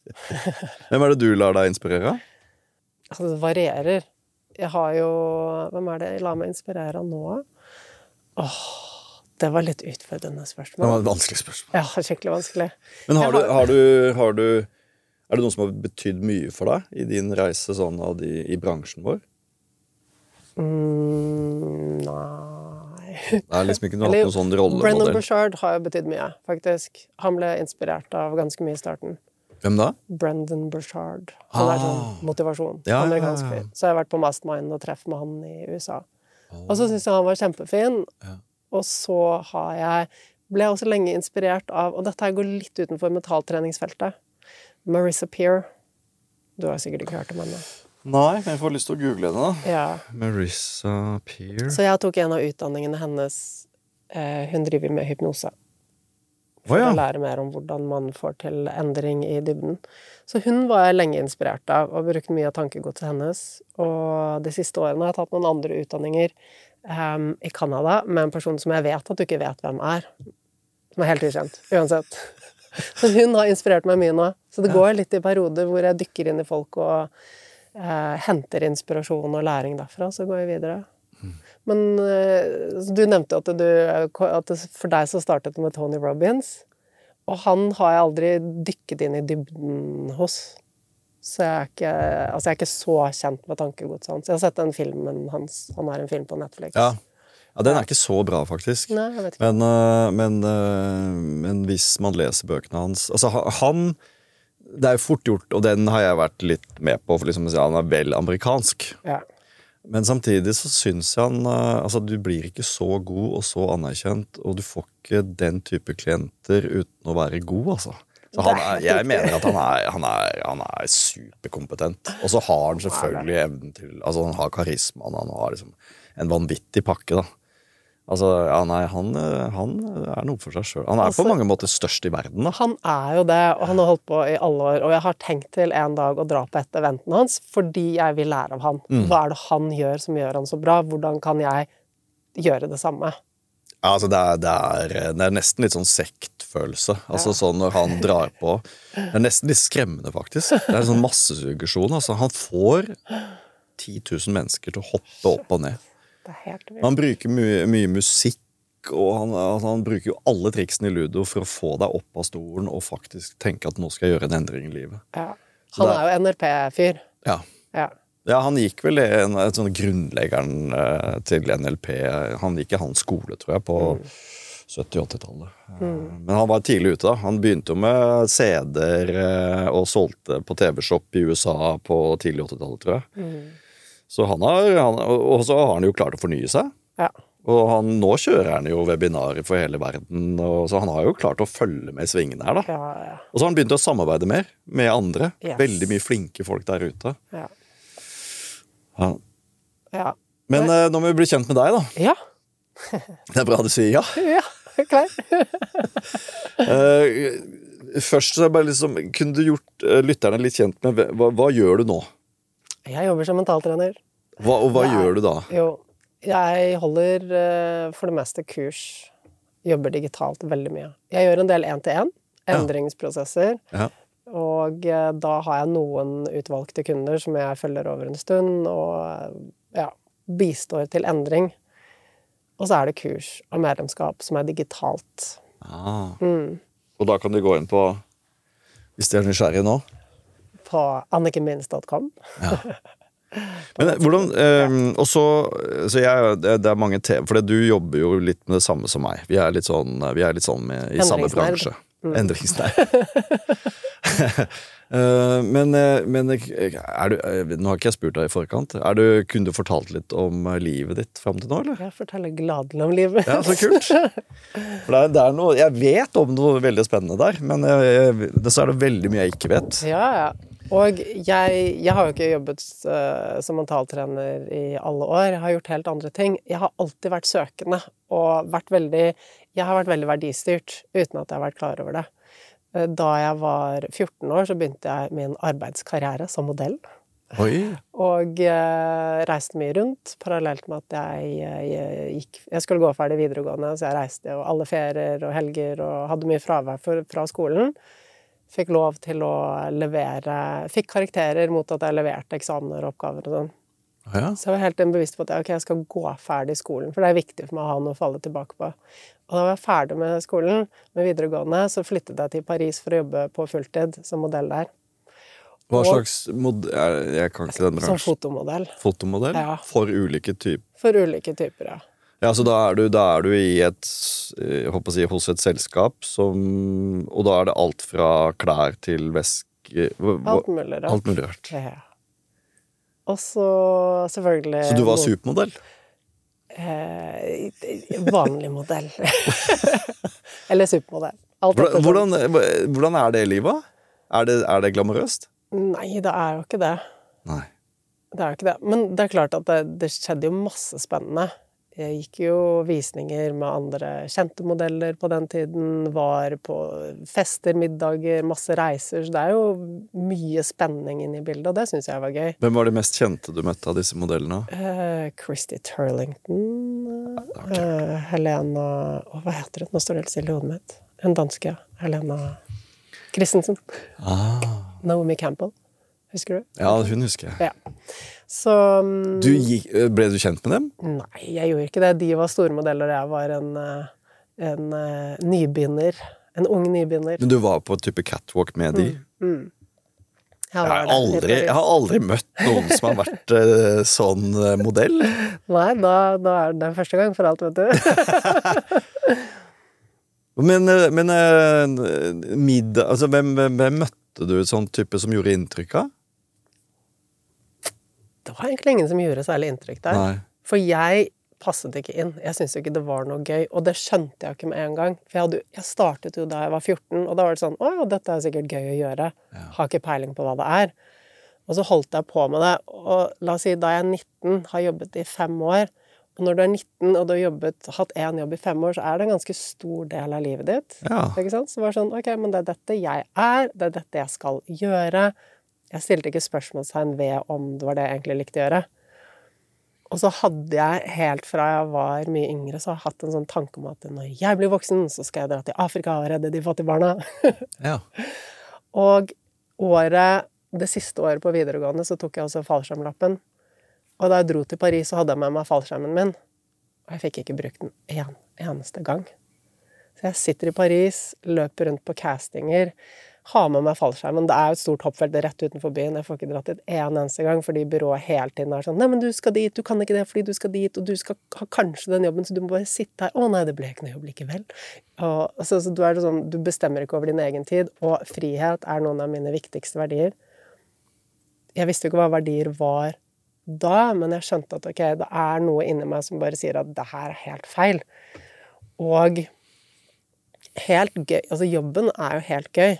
Hvem det du lar deg inspirere? Altså, det varierer. Jeg har jo... Hvem det jeg lar meg inspirere av nå? Det var litt utfordrende spørsmål. Det var et vanskelig spørsmål. Ja, skikkelig vanskelig. Men har du det noen som har betydd mye for deg i din reise sånn i bransjen vår? Nei. Det liksom ikke noe, noen sånn rollemodell. Brendan Burchard har jo betydd mye, faktisk. Han ble inspirert av ganske mye i starten. Hvem da? Brendan Burchard. Han sånn motivasjon. Ja, amerikansk fyr. Så jeg har vært på Mastermind og treffet med han i USA. Og så synes jeg han var kjempefin. Ja. Og så ble jeg også lenge inspirert av, og dette her går litt utenfor mentaltreningsfeltet, Marissa Peer. Du har sikkert ikke hørt om henne. Nei, men jeg får lyst til å google henne da. Ja. Marissa Peer. Så jeg tok en av utdanningene hennes. Hun driver med hypnose. For å lære mer om hvordan man får til endring i dybden. Så hun var jeg lenge inspirert av, og brukte mye av tankegodset hennes. Og de siste årene har jeg tatt noen andre utdanninger i Kanada, med en person som jeg vet at du ikke vet hvem som helt ukjent, uansett. Så hun har inspirert meg mye nå. Så det går litt i perioder hvor jeg dykker inn i folk og henter inspirasjon og læring derfra, så går jeg videre. Men du nevnte at det for deg så startet det med Tony Robbins, og han har jeg aldri dykket inn i dybden hos. Så jeg er ikke så kjent med tankegodset hans. Jeg har sett den filmen hans. Han har en film på Netflix. Ja, den ikke så bra faktisk. Nei, jeg vet ikke. Men hvis man leser bøkene hans, altså han, det jo fort gjort, og den har jeg vært litt med på, for liksom å si, han vel amerikansk. Ja. Men samtidig så synes jeg han, altså du blir ikke så god og så anerkjent, og du får ikke den type klienter uten å være god, altså. Så jeg mener at han superkompetent. Og så har han selvfølgelig evnen til, altså han har karisma, han har liksom en vanvittig pakke da. Altså, ja, nei, han noe for seg selv. Han på mange måter størst i verden da. Han jo det, og han har holdt på i alle år, og jeg har tenkt til en dag å dra på et eventen hans, fordi jeg vil lære av han. Hva det han gjør som gjør han så bra? Hvordan kan jeg gjøre det samme? Ja, altså det er nesten litt sånn sektfølelse. Altså sånn når han drar på. Det nesten litt skremmende faktisk. Det en sånn massesuggesjon. Altså han får 10 000 mennesker til å hoppe opp og ned. Det helt vilt. Han bruker mye musikk, og han bruker jo alle triksene i Ludo for å få deg opp av stolen og faktisk tenke at nå skal jeg gjøre en endring i livet. Ja. Han jo NLP-fyr. Ja. Ja, han gikk vel et sånn grunnleggeren til NLP. Han gikk i hans skole, tror jeg, på 70-80-tallet. Men han var tidlig ute da. Han begynte jo med CD-er og solgte på TV-shop i USA på tidlig 80-tallet, tror jeg. Så og så har han jo klart å fornye seg. Ja. Og nå kjører han jo webinarer for hele verden, og så han har jo klart å følge med i svingene her da. Ja. Og så har han begynt å samarbeide mer med andre. Yes. Veldig mye flinke folk der ute. Ja. Men nå må vi bli kjent med deg da. Ja. Det bra du sier ja. Ja, klar. Først så bare liksom, kunne du gjort lytterne litt kjent med, hva gjør du nå? Jeg jobber som mentaltrener. Hva gjør du da? Jo, jeg holder for det meste kurs, jobber digitalt veldig mye. Jeg gjør en del 1-til-1, endringsprosesser, og da har jeg noen utvalgte kunder som jeg følger over en stund, og bistår til endring. Og så det kurs og medlemskap som digitalt. Og da kan du gå inn på, hvis du nysgjerrig nå, på annikenminst.com. Ja. Men hvordan, og så det mange tema, for du jobber jo litt med det samme som meg. Vi litt sånn i samme bransje. Endringsnær. Men nå har ikke jeg spurt deg i forkant. Kunne du fortalt litt om livet ditt frem til nå, eller? Jeg forteller gladelig om livet. Ja, så kult. For det noe, jeg vet om noe veldig spennende der, men så det veldig mye jeg ikke vet. Ja. Og jeg har jo ikke jobbet som mentaltrener i alle år. Jeg har gjort helt andre ting. Jeg har alltid vært søkende, og jeg har vært veldig verdistyrt, uten at jeg har vært klar over det. Da jeg var 14 år, så begynte jeg min arbeidskarriere som modell. Oi. Og reiste mye rundt, parallelt med at jeg skulle gå ferdig videregående, så jeg reiste jo alle ferier og helger, og hadde mye fravær fra skolen. Fikk lov til å fikk karakterer mot at jeg leverte eksamener og oppgaver og sånn. Ja. Så jeg var helt bevisst på at jeg skal gå ferdig skolen, for det viktig for meg å ha noe å falle tilbake på. Og da var jeg ferdig med skolen, med videregående, så flyttet jeg til Paris for å jobbe på fulltid som modell der. Hva slags modell? Jeg kan ikke den bransjen. Som fotomodell. Fotomodell? Ja. For ulike typer? For ulike typer, ja. Ja, så da er du i jeg håper å si, hos et selskap og da er det alt fra klær til veske. Alt mulig rart. Alt mulig rart. Ja. Og så selvfølgelig... Så du var supermodell? Vanlig modell. Eller supermodell. Hvordan er det i livet? Er det glamorøst? Nei, det er jo ikke det. Nei. Det er jo ikke det. Men det er klart at det skjedde jo masse spennende. Jeg gikk jo visninger med andre kjente modeller på den tiden, var på fester, middager, masse reiser, så det er jo mye spenning inne i bildet, og det synes jeg var gøy. Hvem var det mest kjente du møtte av disse modellene? Christy Turlington, Helena, hva heter det? Nå står det helt stille i hodet mitt. En danske, Helena Christensen. Naomi Campbell, husker du? Ja, hun husker jeg. Ja. Så... Ble du kjent med dem? Nei, jeg gjorde ikke det. De var store modeller, og jeg var en nybegynner. En ung nybegynner. Men du var på et type catwalk med de? Jeg har aldri møtt noen som har vært sånn modell. Nei, da er det første gang for alt, vet du. Men middag, altså hvem møtte du sånn type som gjorde inntrykk av? Det var egentlig ingen som gjorde særlig inntrykk der. Nei. For jeg passet ikke inn. Jeg syntes jo ikke det var noe gøy, og det skjønte jeg ikke med en gang. For jeg startet jo da jeg var 14, og da var det sånn, dette er sikkert gøy å gjøre. Ja. Har ikke peiling på hva det er. Og så holdt jeg på med det, og la oss si, da jeg er 19, har jobbet i 5 år, og når du er 19, og du har hatt en jobb i 5 år, så er det en ganske stor del av livet ditt. Ja. Ikke sant? Så var det sånn, ok, men det er dette jeg er, det er dette jeg skal gjøre. Jeg stilte ikke spørsmålstegn ved om det var det jeg egentlig likte å gjøre. Og så hadde jeg, helt fra jeg var mye yngre, så har jeg hatt en sånn tanke om at når jeg blir voksen, så skal jeg dra til Afrika og redde de fattige barna. Ja. Og det siste året på videregående, så tok jeg også fallskjermlappen. Og da jeg dro til Paris, så hadde jeg med meg fallskjermen min. Og jeg fikk ikke brukt den en eneste gang. Så jeg sitter i Paris, løper rundt på castinger, har med meg fallskjermen. Det er jo et stort hoppfelt rett utenfor byen. Jeg får ikke dratt dit en eneste gang, fordi byrået hele tiden er sånn, nei, men du skal dit, du kan ikke det fordi du skal dit, og du skal ha kanskje den jobben, så du må bare sitte her. Nei, det ble ikke noe jobb likevel. Og så du er sånn, du bestemmer ikke over din egen tid, og frihet er noen av mine viktigste verdier. Jeg visste jo ikke hva verdier var da, men jeg skjønte at ok, det er noe inni meg som bare sier at det her er helt feil. Og helt gøy, altså jobben er jo helt gøy.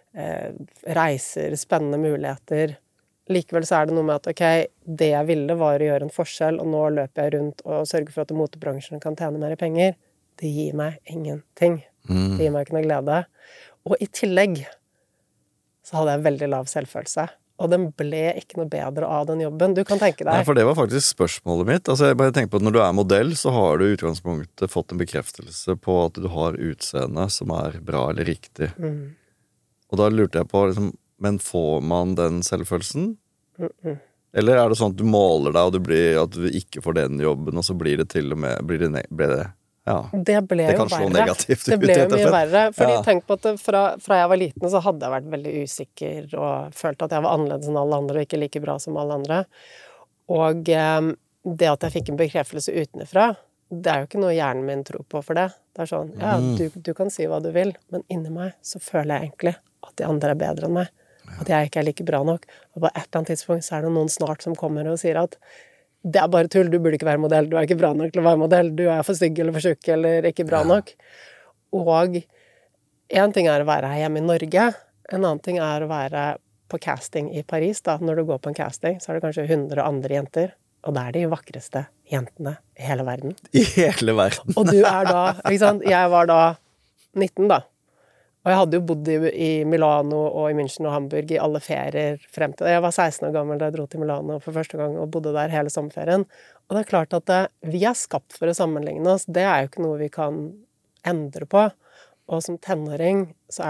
Reiser, spennende muligheter. Likevel så er det noe med at ok, det jeg ville var å gjøre en forskjell, og nå løper jeg rundt og sørger for at motebransjen kan tjene mer penger. Det gir meg ingenting. Det gir meg ikke noe glede. Og i tillegg så hadde jeg veldig lav selvfølelse. Og den ble ikke noe bedre av den jobben. Du kan tenke deg. Nei, for det var faktisk spørsmålet mitt. Altså, jeg bare tenker på at når du er modell, så har du i utgangspunktet fått en bekreftelse på at du har utseende som er bra eller riktig. Og da lurte jeg på, liksom, men får man den selvfølelsen? Eller er det sånn at du måler deg, og at du ikke får den jobben, og så blir det til og med, ble det ja. Det ble jo verre. Det ble jo mye verre. Fordi tenk på at fra jeg var liten så hadde jeg vært veldig usikker og følte at jeg var annerledes enn alle andre og ikke like bra som alle andre. Og det at jeg fikk en bekreftelse utenfra, det er jo ikke noe hjernen min tror på for det. Det er sånn, ja, du kan si hva du vil, men inni meg så føler jeg egentlig at de andre er bedre enn meg. At jeg ikke er like bra nok. Og på et eller annet tidspunkt så er det noen snart som kommer og sier at det er bare tull, du burde ikke være modell, du er ikke bra nok til å være modell, du er for stygg eller for tjukk eller ikke bra nok. Og en ting er å være her hjemme i Norge, en annen ting er å være på casting i Paris. Da. Når du går på en casting, så er det kanskje 100 andre jenter, og det er de vakreste jentene i hele verden. I hele verden. Og du er da, ikke sant? Jeg var da 19 da. Og jeg hadde jo bodd i Milano og i München og Hamburg i alle ferier frem til det. Jeg var 16 år gammel da jeg dro til Milano for første gang og bodde der hele sommerferien. Og det er klart at vi er skapt for å sammenligne oss. Det er jo ikke noe vi kan endre på. Og som tenåring så er du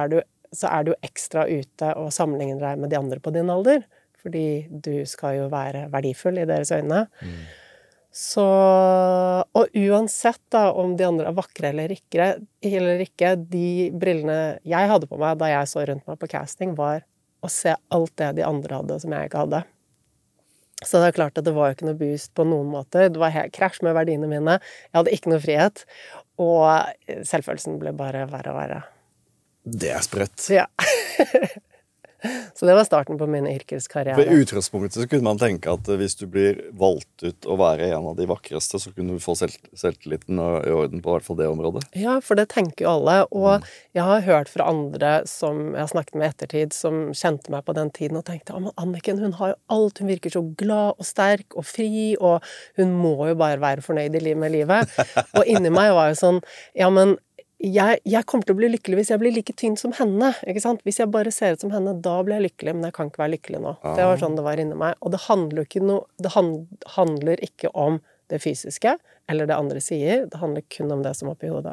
så du jo ekstra ute og sammenligner deg med de andre på din alder, fordi du skal jo være verdifull i deres øyne. Så, og uansett da, om de andre vakre eller ikke, de brillene jeg hadde på meg da jeg så rundt meg på casting, var å se alt det de andre hadde som jeg ikke hadde. Så det klart at det var jo ikke noe boost på noen måter. Det var helt krasj med verdiene mine. Jeg hadde ikke noe frihet. Og selvfølelsen ble bare verre og verre. Det sprøtt. Ja. Så det var starten på min yrkeskarriere. For i utgangspunktet så kunne man tenke at hvis du blir valgt ut å være en av de vakreste, så kunne du få selvtilliten i orden på hvert fall det området. Ja, for det tenker jo alle. Og jeg har hørt fra andre som jeg har snakket med ettertid, som kjente meg på den tiden og tenkte, men Anniken, hun har jo alt, hun virker så glad og sterk og fri, og hun må jo bare være fornøyd med livet. Og inni meg var jo sånn, ja, men jeg kommer til å bli lykkelig hvis jeg blir like tynn som henne, ikke sant? Hvis jeg bare ser ut som henne, da blir jeg lykkelig, men jeg kan ikke være lykkelig nå. Det var sånn det var inni meg. Og det handler ikke om det fysiske, eller det andre sier, det handler kun om det som er oppi hodet.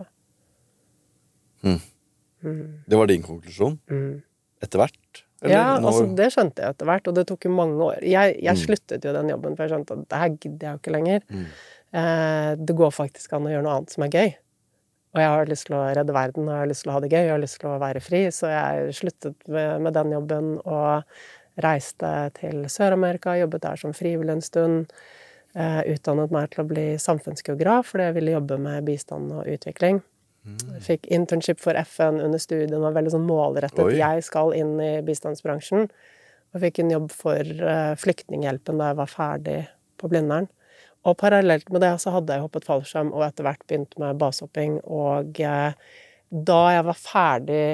Det var din konklusjon? Etter hvert? Eller? Ja, altså det skjønte jeg etter hvert, og det tok jo mange år. Jeg sluttet jo den jobben, for jeg skjønte at det her gidder jeg jo ikke lenger. Det går faktisk an å gjøre noe annet som er gøy. Og jeg har lyst til å redde verden, og jeg har lyst til å ha det gøy, og jeg har lyst til å være fri, så jeg sluttet med den jobben og reiste til Sør-Amerika, jobbet der som frivillig en stund, utdannet meg til å bli samfunnsgeograf, fordi jeg ville jobbe med bistand og utvikling. Jeg fikk internship for FN under studien, var veldig sånn målrettet. Oi. Jeg skal inn i bistandsbransjen, og fikk en jobb for flyktninghjelpen da jeg var ferdig på Blindern. Og parallelt med det så hadde jeg hoppet fallskjerm og etter hvert begynt med basehopping. Og da jeg var ferdig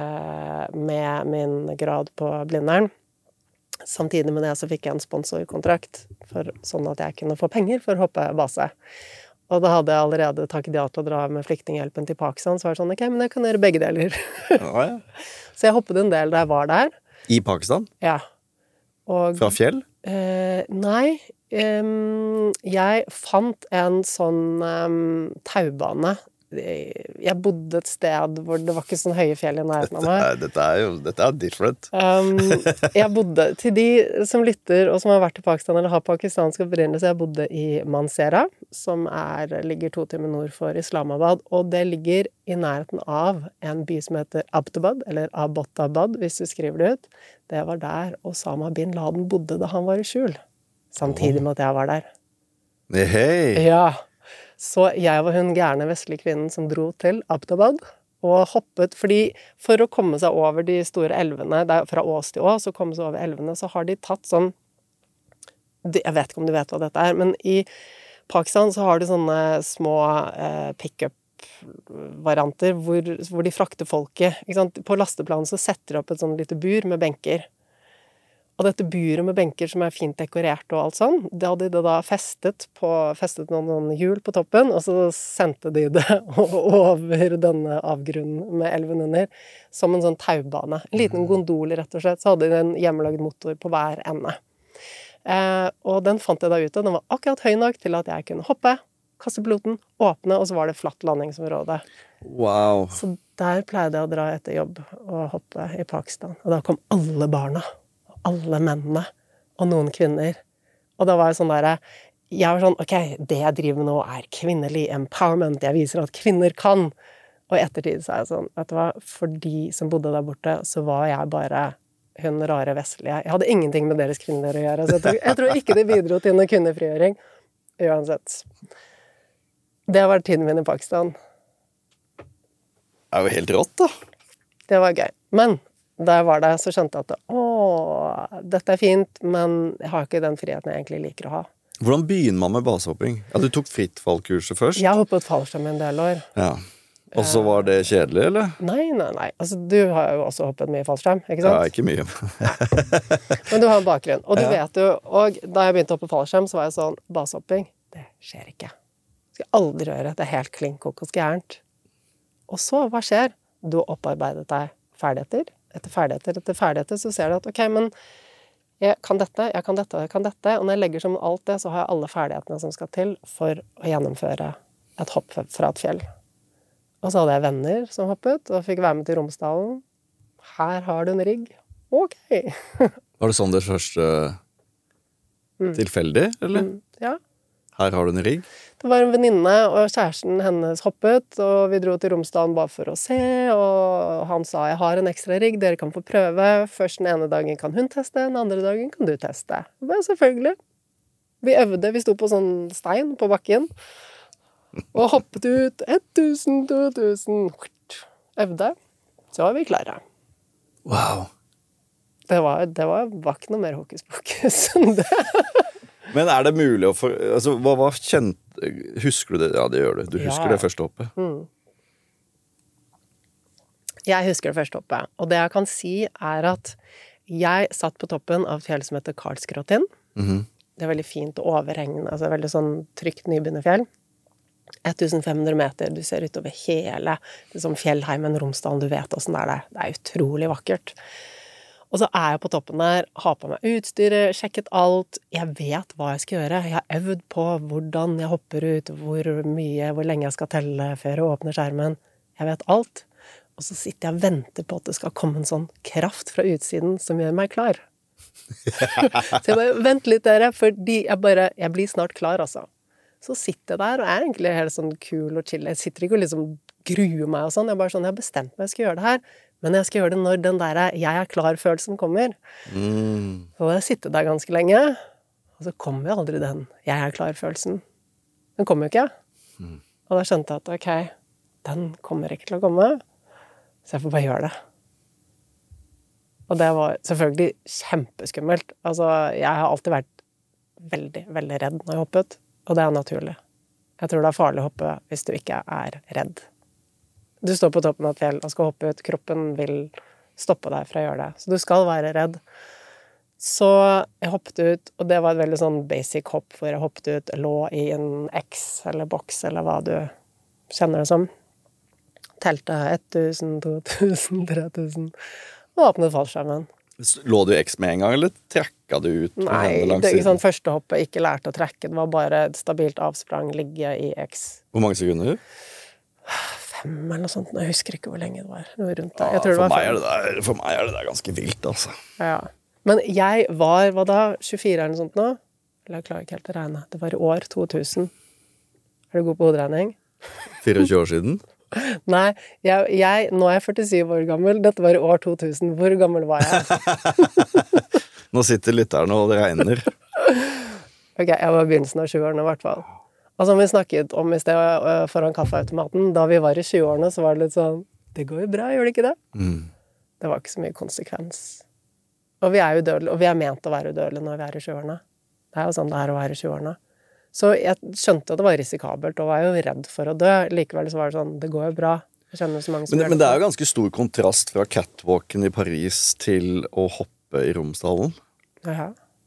med min grad på Blindern, samtidig med det så fikk jeg en sponsorkontrakt, sånn at jeg kunne få penger for å hoppe base. Og da hadde jeg allerede takket ja til å dra med flyktninghjelpen til Pakistan, så var det sånn, ok, men jeg kan gjøre begge deler. Ja. Så jeg hoppet en del da jeg var der. I Pakistan? Ja. Og, fra fjell? Nei. Jeg fant en sånn taubane. Jeg bodde et sted hvor det var ikke sånn høye fjell i nærheten av meg. Dette er different. Jeg bodde, til de som lytter og som har vært i Pakistan eller har pakistansk opprinnelse, jeg bodde i Mansehra, som ligger 2 timer nord for Islamabad, og det ligger i nærheten av en by som heter Abbottabad, eller Abbottabad, hvis du skriver det ut. Det var der Osama bin Laden bodde da han var i skjul, samtidig med at jeg var der. Hei! Ja. Så jeg var hun gærne vestlige kvinnen som dro til Abbottabad og hoppet, fordi for å komme seg over de store elvene, fra Ås til Ås, og komme seg over elvene, så har de tatt sånn, jeg vet ikke om du vet hva dette er, men i Pakistan så har de sånne små pick-up-varianter hvor de frakter folket, ikke sant? På lasteplanen så setter de opp et sånn lite bur med benker. Og dette buret med benker som fint dekorert og alt sånn, det hadde de da festet noen hjul på toppen, og så sendte de det over denne avgrunnen med elven under, som en sånn taubane. En liten gondol, rett og slett, så hadde de en hjemmelagd motor på hver ende. Og den fant jeg da ute, den var akkurat høy nok til at jeg kunne hoppe, kaste piloten, åpne, og så var det flatt landingsområde. Wow. Så der pleide jeg å dra etter jobb og hoppe i Pakistan. Og da kom alle barna. Alle mennene, og noen kvinner. Og da var jeg sånn jeg var sånn, ok, det jeg driver med nå kvinnelig empowerment, jeg viser at kvinner kan. Og i ettertid så jeg sånn, vet du hva, for de som bodde der borte, så var jeg bare hun rare vestlige. Jeg hadde ingenting med deres kvinner å gjøre, så jeg tror ikke det bidro til noen kvinnefrigjøring. Uansett. Det var tiden min i Pakistan. Det jo helt rått, da. Det var gøy. Men da jeg var der, så skjønte jeg at dette fint, men jeg har ikke den friheten jeg egentlig liker å ha. Hvordan begynner man med basehopping? Ja, du tok frittfallkurset først? Jeg har hoppet fallskjerm en del år. Ja. Og så var det kjedelig, eller? Nei. Altså, du har jo også hoppet mye fallskjerm, ikke sant? Ja, ikke mye. Men du har en bakgrunn. Og du vet jo, og da jeg begynte å hoppe fallskjerm, så var jeg sånn, basehopping, det skjer ikke. Det skal aldri gjøre, det helt klinkok og gærent. Og så, hva skjer? Du har opparbeidet deg ferdigheter. Etter ferdigheter, så ser du at, ok, men jeg kan dette, og når jeg legger sammen alt det, så har jeg alle ferdighetene som skal til for å gjennomføre et hopp fra et fjell. Og så hadde jeg venner som hoppet, og fikk være med til Romsdalen. Her har du en rigg. Ok. Var det sånn det første tilfeldig, eller? Ja. Her har du en rigg. Det var en venninne, og kjæresten hennes hoppet, og vi dro til Romsdalen bare for å se, og han sa, jeg har en ekstra rigg, dere kan få prøve. Først den ene dagen kan hun teste, den andre dagen kan du teste. Men selvfølgelig. Vi øvde, vi sto på sånn stein på bakken, og hoppet ut 1000, 2000, øvde, så var vi klare. Wow. Det var ikke noe mer hokus pokus enn det. Men er det mulig å altså, hva var kjent... Husker du det? Ja, det gjør du. Du husker det første hoppet. Jeg husker det første hoppet. Og det jeg kan si er at jeg satt på toppen av et fjell som heter Karlsgråtin. Det er veldig fint og overhengende, altså veldig sånn trygt nybegynnerfjell. 1500 meter, du ser utover hele liksom fjellheimen, Romsdalen, du vet hvordan det er der. Det er utrolig vakkert. Og så er jeg på toppen der, har på meg utstyret, sjekket alt. Jeg vet hva jeg skal gjøre. Jeg har øvd på hvordan jeg hopper ut, hvor lenge jeg skal telle før jeg åpner skjermen. Jeg vet alt. Og så sitter jeg og venter på at det skal komme en sånn kraft fra utsiden som gjør meg klar. Så jeg bare, vent litt dere, fordi jeg blir snart klar, altså. Så sitter jeg der, og er egentlig helt sånn kul og chill. Jeg sitter ikke og liksom gruer meg og sånn. Jeg bare sånn, jeg har bestemt meg, jeg skal gjøre det her. Men jeg skal gjøre det når den der jeg er klar-følelsen kommer. Så jeg sitter der ganske lenge, og så kommer jo aldri den jeg er klar-følelsen. Den kommer jo ikke. Og da skjønte jeg at ok, den kommer ikke til å komme, så jeg får bare gjøre det. Og det var selvfølgelig kjempeskummelt. Altså, jeg har alltid vært veldig, veldig redd når jeg hoppet, og det er naturlig. Jeg tror det er farlig å hoppe hvis du ikke er redd. Du står på toppen av et fjell og skal hoppe ut. Kroppen vil stoppe deg fra å gjøre det. Så du skal være redd. Så jeg hoppet ut, og det var et veldig sånn basic hopp, hvor jeg hoppet ut, lå i en X eller boks, eller hva du kjenner det som. Telte 1000, 2000, 3000, og åpnet fallskjermen. Lå du i X med en gang, eller trekka du ut? Nei, det er ikke sånn første hoppet, ikke lærte å trekke. Det var bare et stabilt avsprang, ligge i X. Hvor mange sekunder? 5 eller noe sånt. Jeg husker ikke hvor lenge det var. Det var rundt der. Ja, for meg er det der ganske vilt, altså. Ja. Men jeg var, hva da, 24 eller noe sånt nå? Eller jeg klarer ikke helt å regne. Det var i år 2000. Er du god på hoderegning? 24 år siden? Nei, nå er jeg 47 år gammel. Dette var i år 2000. Hvor gammel var jeg? Nå sitter lytterne og det regner. Ok, jeg var i begynnelsen av 20-årene i hvert fall. Og som vi snakket om i sted foran kaffeautomaten, da vi var i 20-årene, så var det litt sånn, det går jo bra, gjør det ikke det? Det var ikke så mye konsekvens. Og vi er udødelige, og vi er ment å være udødelige når vi er i 20-årene. Det er jo sånn det er å være i 20-årene. Så jeg skjønte at det var risikabelt, og var jo redd for å dø. Likevel så var det sånn, det går jo bra. Jeg kjenner så mange som men det er jo ganske stor kontrast fra catwalken i Paris til å hoppe i Romsdalen. Ja.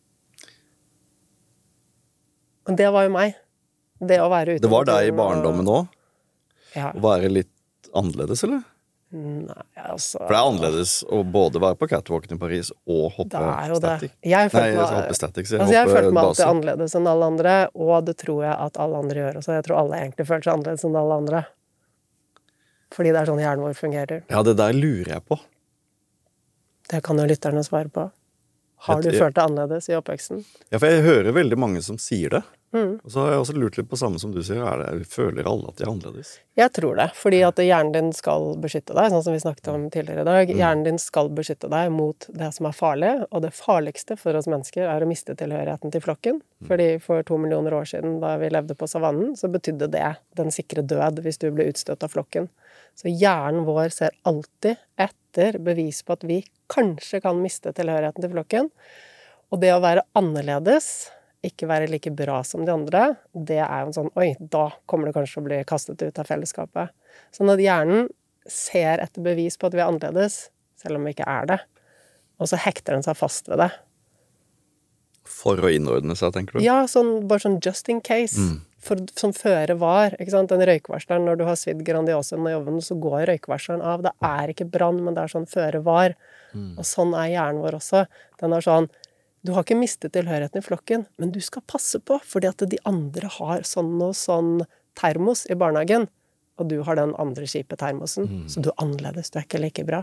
Og det var jo meg. Det å være ute. Det var deg i barndommen òg? Ja. Å være litt annerledes, eller? Nei, altså... For det er annerledes å både være på catwalken i Paris og hoppe static. Jeg følte meg alltid annerledes enn alle andre, og det tror jeg at alle andre gjør også. Jeg tror alle egentlig føler seg annerledes enn alle andre. Fordi det er sånn hjernen vår fungerer. Ja, det der lurer jeg på. Det kan jo lytterne svare på. Har du følt deg annerledes i oppveksten? Ja, for jeg hører veldig mange som sier det. Og så har jeg også lurt litt på samme som du sier. Føler alle at de er annerledes? Jeg tror det, fordi at hjernen din skal beskytte deg, sånn som vi snakket om tidligere i dag. Hjernen din skal beskytte deg mot det som er farlig, og det farligste for oss mennesker er å miste tilhørigheten til flokken. Fordi for 2 millioner år siden, da vi levde på savannen, så betydde det den sikre død hvis du ble utstøtt av flokken. Så hjernen vår ser alltid etter bevis på at vi kanskje kan miste tilhørigheten til flokken. Og det å være annerledes, ikke være like bra som de andre, det er jo en sånn, oi, da kommer det kanskje å bli kastet ut av fellesskapet. Sånn at hjernen ser etter bevis på at vi er annerledes, selv om vi ikke er det. Og så hekter den seg fast ved det. For å innordne seg, tenker du? Ja, bare sånn just in case. Som føre var, ikke sant? Den røykvarsleren, når du har svidd Grandiosaen i ovnen, så går røykvarsleren av. Det er ikke brann, men det er sånn føre var. Og sånn er hjernen vår også. Den er sånn, du har ikke mistet tilhørigheten i flokken, men du skal passe på, fordi at de andre har sånn og sånn termos i barnehagen, og du har den andre kjipe termosen, så du er annerledes, du er ikke like bra.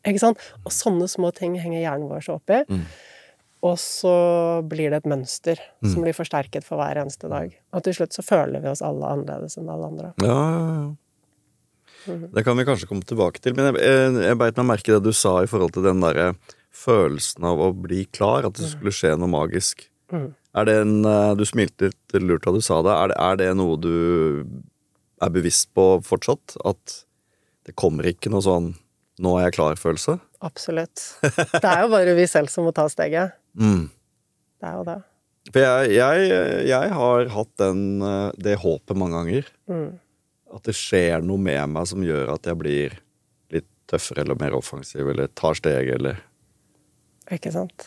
Ikke sant? Og sånne små ting henger hjernen vår så opp i. Og så blir det et mønster som blir forsterket for hver eneste dag. Og til slutt så føler vi oss alle annerledes enn alle andre. Ja. Det kan vi kanskje komme tilbake til. Men jeg beit meg merke det du sa i forhold til den der følelsen av å bli klar, at det skulle skje noe magisk. Er det du smilte litt lurt da du sa det, er det noe du er bevisst på fortsatt? At det kommer ikke noe sånn nå er jeg klar-følelse? Absolutt. Det er jo bare vi selv som må ta steget. Det er jo det. For jeg har hatt det håpet mange ganger. At det skjer noe med meg som gjør at jeg blir litt tøffere eller mer offensiv, eller tar steg, eller... Ikke sant?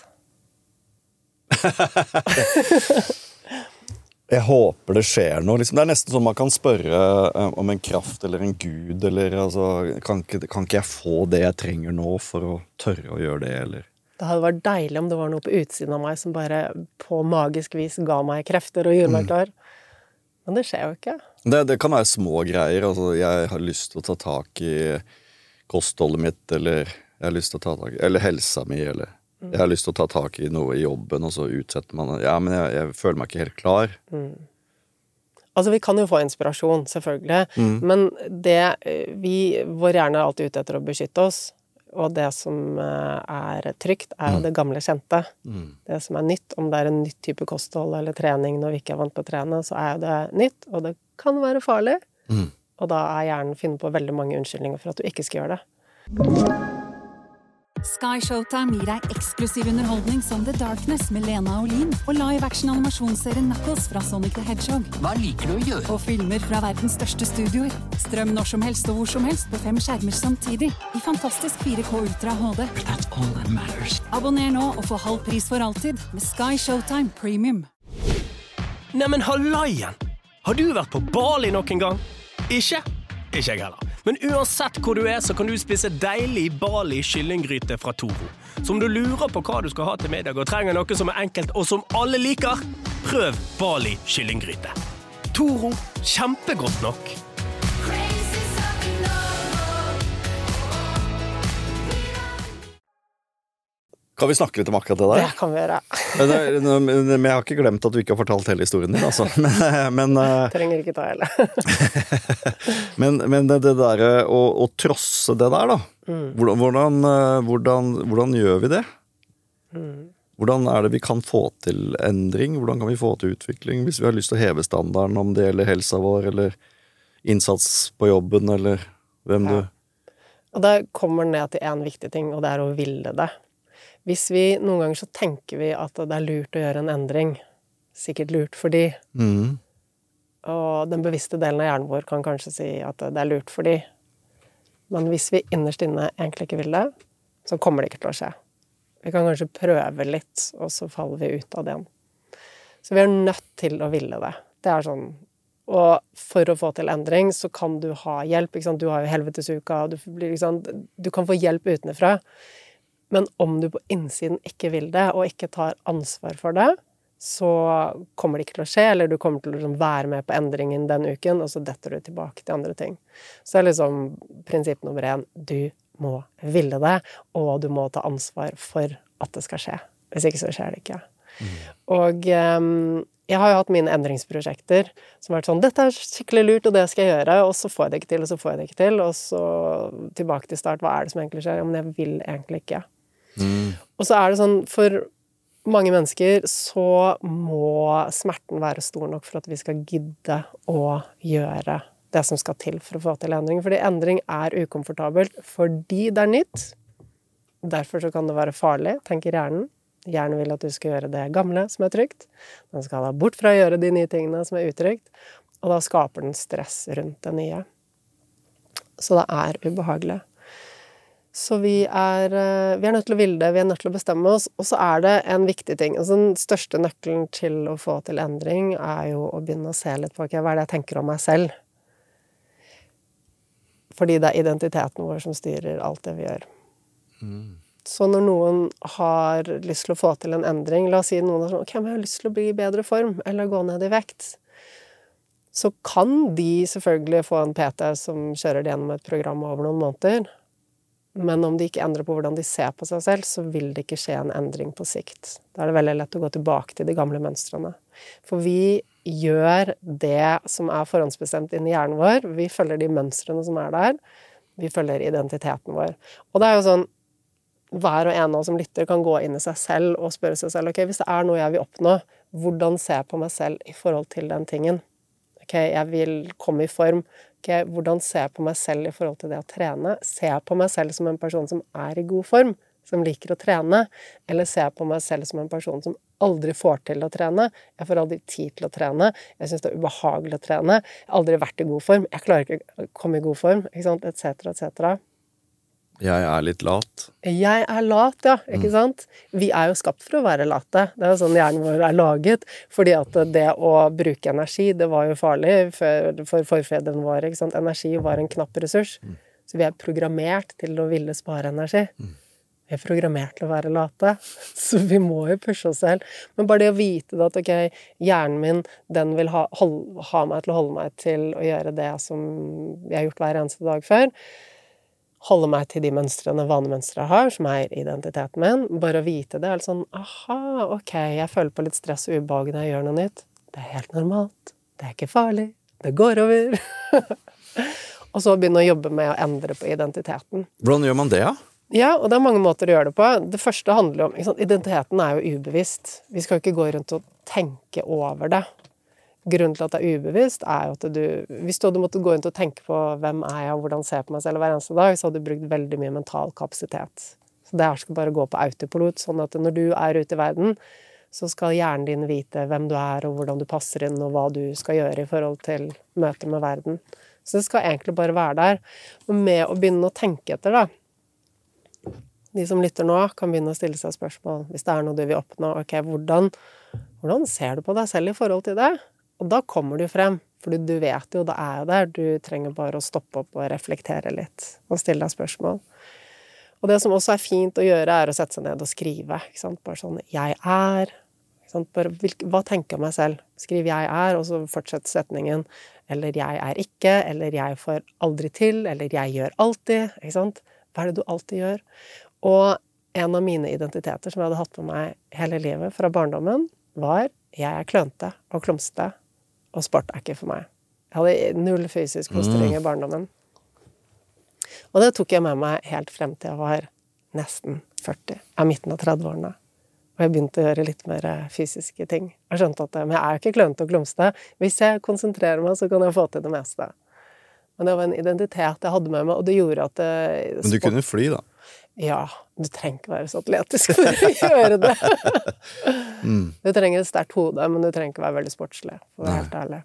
Jeg håper det skjer noe. Liksom, det er nesten sånn man kan spørre om en kraft eller en gud, eller altså, kan ikke jeg få det jeg trenger nå for å tørre å gjøre det, eller? Det hadde vært deilig om det var noe på utsiden av meg som bare på magisk vis ga meg krefter og gjorde meg klar. Men det skjer jo ikke. Det kan være små greier. Altså, jeg har lyst til å ta tak i kostholdet mitt, eller jeg har lyst til å ta tak i, eller helsa mi, eller jeg har lyst til å ta tak i noe i jobben, og så utsetter man det. Ja, men jeg føler meg ikke helt klar. Altså, vi kan jo få inspirasjon, selvfølgelig. Men vår hjerne er alltid ute etter å beskytte oss. Og det som er trygt, er jo det gamle kjente. Det som er nytt, om det er en nytt type kosthold eller trening når vi ikke er vant på å trene, så er det nytt, og det kan være farlig. Og da er hjernen finner på veldig mange unnskyldninger for at du ikke skal gjøre det. Sky Showtime gir deg eksklusiv underholdning som The Darkness med Lena Olin og live-action animasjonsserien Knuckles fra Sonic the Hedgehog. Hva liker du å gjøre? Og filmer fra verdens største studioer. Strøm når som helst og hvor som helst på 5 skjermer samtidig i fantastisk 4K Ultra HD. That's all that matters. Abonner nå og få halv pris for alltid med Sky Showtime Premium. Neimen, hallaien! Har du vært på Bali noen gang? Ikke? Ikke jeg heller. Men uansett hvor du er, så kan du spise deilig Bali kyllinggryte fra Toro. Så om du lurer på hva du skal ha til middag og trenger noe som er enkelt og som alle liker, prøv Bali kyllinggryte. Toro, kjempegodt nok. Kan vi snakke litt om akkurat det der? Det kan vi gjøre. Men jeg har ikke glemt at du ikke har fortalt hele historien din, altså. Trenger ikke ta hele. men det der å trosse det der, da. Hvordan gjør vi det? Hvordan er det vi kan få til endring? Hvordan kan vi få til utvikling? Hvis vi har lyst til å heve standarden, om det gjelder helsa vår, eller innsats på jobben, eller hvem du... Og det kommer ned til en viktig ting, og det er å ville det. Hvis vi noen ganger så tenker vi at det er lurt å gjøre en endring, sikkert lurt fordi, og den bevisste delen av hjernen vår kan kanskje si at det er lurt fordi, men hvis vi innerst inne egentlig ikke vil det, så kommer det ikke til å skje. Vi kan kanskje prøve litt, og så faller vi ut av det igjen. Så vi er nødt til å ville det. Det er sånn, og for å få til endring så kan du ha hjelp, ikke sant? Du har jo helvetesuka, du kan få hjelp utenfra. Men om du på innsiden ikke vil det, og ikke tar ansvar for det, så kommer det ikke til å skje, eller du kommer til å være med på endringen den uken, og så detter du tilbake til andre ting. Så det er prinsipp nummer 1, du må ville det, og du må ta ansvar for at det skal skje. Hvis ikke så skjer det ikke. Og jeg har jo hatt mine endringsprosjekter som har vært sånn, dette er skikkelig lurt, og det skal jeg gjøre, og så får jeg det ikke til, og så får jeg det ikke til, og så tilbake til start, hva er det som egentlig skjer? Ja, men jeg vil egentlig ikke. Og så er det sånn, for mange mennesker så må smerten være stor nok for at vi skal gidde å gjøre det som skal til for å få til endring. Fordi endring er ukomfortabelt fordi det er nytt. Derfor så kan det være farlig, tenker hjernen. Hjernen vil at du skal gjøre det gamle som er trygt. Den skal ha bort fra å gjøre de nye tingene som er utrygt. Og da skaper den stress rundt det nye. Så det er ubehagelig. Så vi er nødt til å ville det, vi er nødt til å bestemme oss, og så er det en viktig ting. Altså, den største nøkkelen til å få til endring er jo å begynne å se litt på, hva er det jeg tenker om meg selv? Fordi det er identiteten vår som styrer alt det vi gjør. Så når noen har lyst til å få til en endring, la oss si noen er sånn, ok, men jeg har lyst til å bli i bedre form, eller gå ned i vekt, så kan de selvfølgelig få en PT som kjører det gjennom et program over noen måneder. Men om de ikke endrer på hvordan de ser på seg selv, så vil det ikke skje en endring på sikt. Da er det veldig lett å gå tilbake til de gamle mønstrene. For vi gjør det som er forhåndsbestemt inn i hjernen vår. Vi følger de mønstrene som er der. Vi følger identiteten vår. Og det er jo sånn, hver og en av oss som lytter kan gå inn i seg selv og spørre seg selv, ok, hvis det er noe jeg vil oppnå, hvordan ser jeg på meg selv i forhold til den tingen? Ok, jeg vil komme i form. Ok, hvordan ser jeg på meg selv i forhold til det å trene? Ser jeg på meg selv som en person som er i god form, som liker å trene? Eller ser jeg på meg selv som en person som aldri får til å trene? Jeg får aldri tid til å trene. Jeg synes det er ubehagelig å trene. Jeg har aldri vært i god form. Jeg klarer ikke å komme i god form, ikke sant? Et cetera, et cetera. Jeg er litt lat. Jeg er lat, ja, ikke sant? Vi er jo skapt for å være late. Det er jo sånn hjernen vår er laget, fordi at det å bruke energi, det var jo farlig for forfedrene våre, ikke sant? Energi var en knapp ressurs, så vi er programmert til å ville spare energi. Vi er programmert til å være late, så vi må jo pushe oss selv. Men bare det å vite at, ok, hjernen min, den vil ha meg til å holde meg til å gjøre det som jeg har gjort hver eneste dag før, holde meg til de mønstrene, vanemønstre jeg har, som er identiteten min. Bare å vite det er sånn, aha, ok, jeg føler på litt stress og ubehag når jeg gjør noe nytt. Det er helt normalt. Det er ikke farlig. Det går over. Og så begynne å jobbe med å endre på identiteten. Hvordan gjør man det, ja? Ja, og det er mange måter å gjøre det på. Det første handler om, ikke sant, identiteten er jo ubevisst. Vi skal jo ikke gå rundt og tenke over det. Grunnen til at det er ubevisst er jo at hvis du hadde måttet gå rundt og tenke på hvem er jeg og hvordan ser jeg på meg selv hver eneste dag, så hadde du brukt veldig mye mental kapasitet. Så det her skal bare gå på autopilot, sånn at når du er ute i verden, så skal hjernen din vite hvem du er og hvordan du passer inn og hva du skal gjøre i forhold til møtet med verden. Så det skal egentlig bare være der. Og med å begynne å tenke etter da, de som lytter nå kan begynne å stille seg spørsmål, hvis det er noe du vil oppnå, ok, hvordan ser du på deg selv i forhold til det? Og da kommer du frem, for du vet jo, det er jo der, du trenger bare å stoppe opp og reflektere litt, og stille deg spørsmål. Og det som også er fint å gjøre, er å sette seg ned og skrive, ikke sant? Bare sånn, jeg er, ikke sant? Bare, hva tenker jeg meg selv? Skriv jeg er, og så fortsett setningen, eller jeg er ikke, eller jeg får aldri til, eller jeg gjør alltid, ikke sant? Hva er det du alltid gjør? Og en av mine identiteter som jeg hadde hatt med meg hele livet fra barndommen, var jeg er klønete og klumsete, og sport er ikke for meg. Jeg hadde null fysisk fostring i barndommen. Og det tok jeg med meg helt frem til jeg var nesten 40, midten av 30-årene. Og jeg begynte å gjøre litt mer fysiske ting. Jeg skjønte at men jeg er jo ikke klønete og klumsete. Hvis jeg konsentrerer meg, så kan jeg få til det meste. Men det var en identitet jeg hadde med meg, og det gjorde at Men du kunne fly, da? Ja, du trenger ikke være så atletisk for å gjøre det. Du trenger et sterkt hode, men du trenger ikke være veldig sportslig, for å være helt ærlig.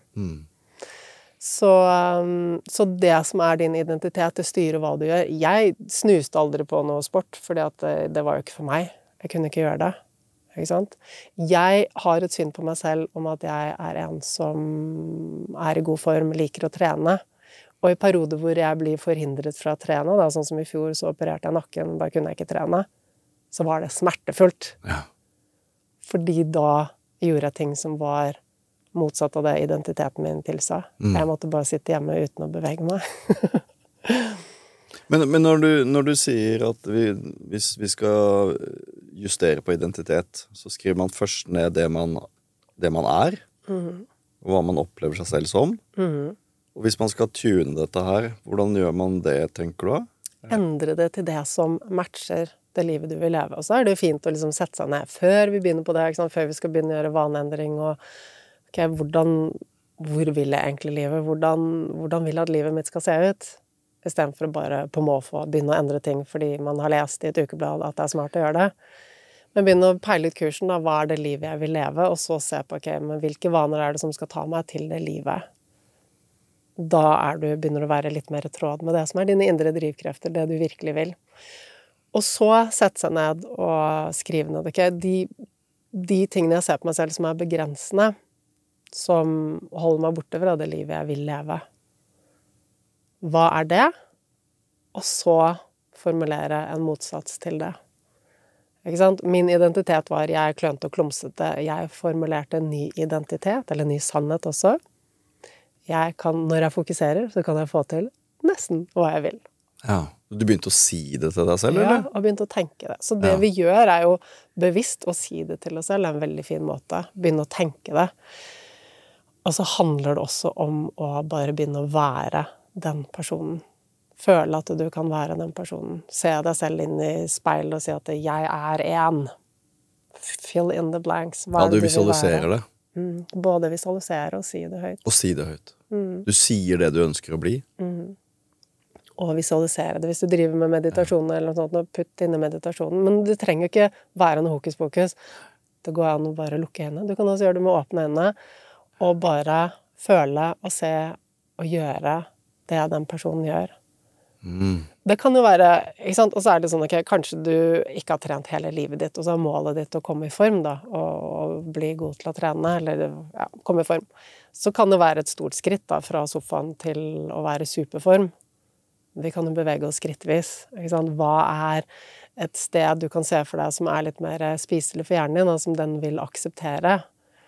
Så det som er din identitet, det styrer hva du gjør. Jeg snuste aldri på noe sport, fordi at det var jo ikke for meg. Jeg kunne ikke gjøre det. Ikke sant? Jeg har et syn på meg selv om at jeg er en som er i god form, liker å trene. Og i perioder hvor jeg blir forhindret fra å trene, da, sånn som i fjor, så opererte jeg nakken, da kunne jeg ikke trene, så var det smertefullt. Ja. Fordi da gjorde jeg ting som var motsatt av det identiteten min tilsa. Jeg måtte bare sitte hjemme uten å bevege meg. Men når du sier at hvis vi skal justere på identitet, så skriver man først ned det man er, og hva man opplever seg selv som. Og hvis man skal tune dette her, hvordan gjør man det, tenker du da? Endre det til det som matcher det livet du vil leve. Og så er det jo fint å liksom sette seg ned før vi begynner på det, ikke sant? Før vi skal begynne å gjøre vaneendring, og okay, hvor vil jeg egentlig leve? Hvordan vil jeg at livet mitt skal se ut? I stedet for å bare på måfå begynne å endre ting fordi man har lest i et ukeblad at det er smart å gjøre det. Men begynne å peile ut kursen, da, hva er det livet jeg vil leve? Og så se på, ok, men hvilke vaner er det som skal ta meg til det livet? Da begynner du å være litt mer i tråd med det som er dine indre drivkrefter, det du virkelig vil. Og så sette seg ned og skrive ned, ok? De tingene jeg ser på meg selv som er begrensende, som holder meg borte fra det livet jeg vil leve. Hva er det? Og så formulere en motsats til det. Ikke sant? Min identitet var jeg er klønete og klumsete. Jeg formulerte en ny identitet, eller en ny sannhet også. Når jeg fokuserer, så kan jeg få til nesten hva jeg vil. Ja, Du begynte å si det til deg selv, Ja, eller? og begynte å tenke det. Så det vi gjør er jo bevisst å si det til oss selv, er en veldig fin måte. Begynne å tenke det. Og så handler det også om å bare begynne å være den personen. Føle at du kan være den personen. Se deg selv inn i speilet og si at jeg er en. Fill in the blanks. Hva Ja, du vil visualiserer være? det. Både visualisere og si det høyt. Og si det høyt. Du sier det du ønsker å bli. Og visualisere det. Hvis du driver med meditasjon eller noe sånt, putt inn i meditasjonen. Men det trenger ikke være noe hokus pokus. Det går an å bare lukke øynene. Du kan også gjøre det med åpne øynene. Og bare føle og se og gjøre det den personen gjør. Det kan jo være, ikke sant? Og så er det sånn, ok, kanskje du ikke har trent hele livet ditt, og så er målet ditt å komme i form da, og bli god til å trene, eller ja, komme i form. Så kan det være et stort skritt da, fra sofaen til å være i superform. Vi kan jo bevege oss skrittvis, ikke sant? Hva er et sted du kan se for deg som er litt mer spiselig for hjernen din, og som den vil akseptere?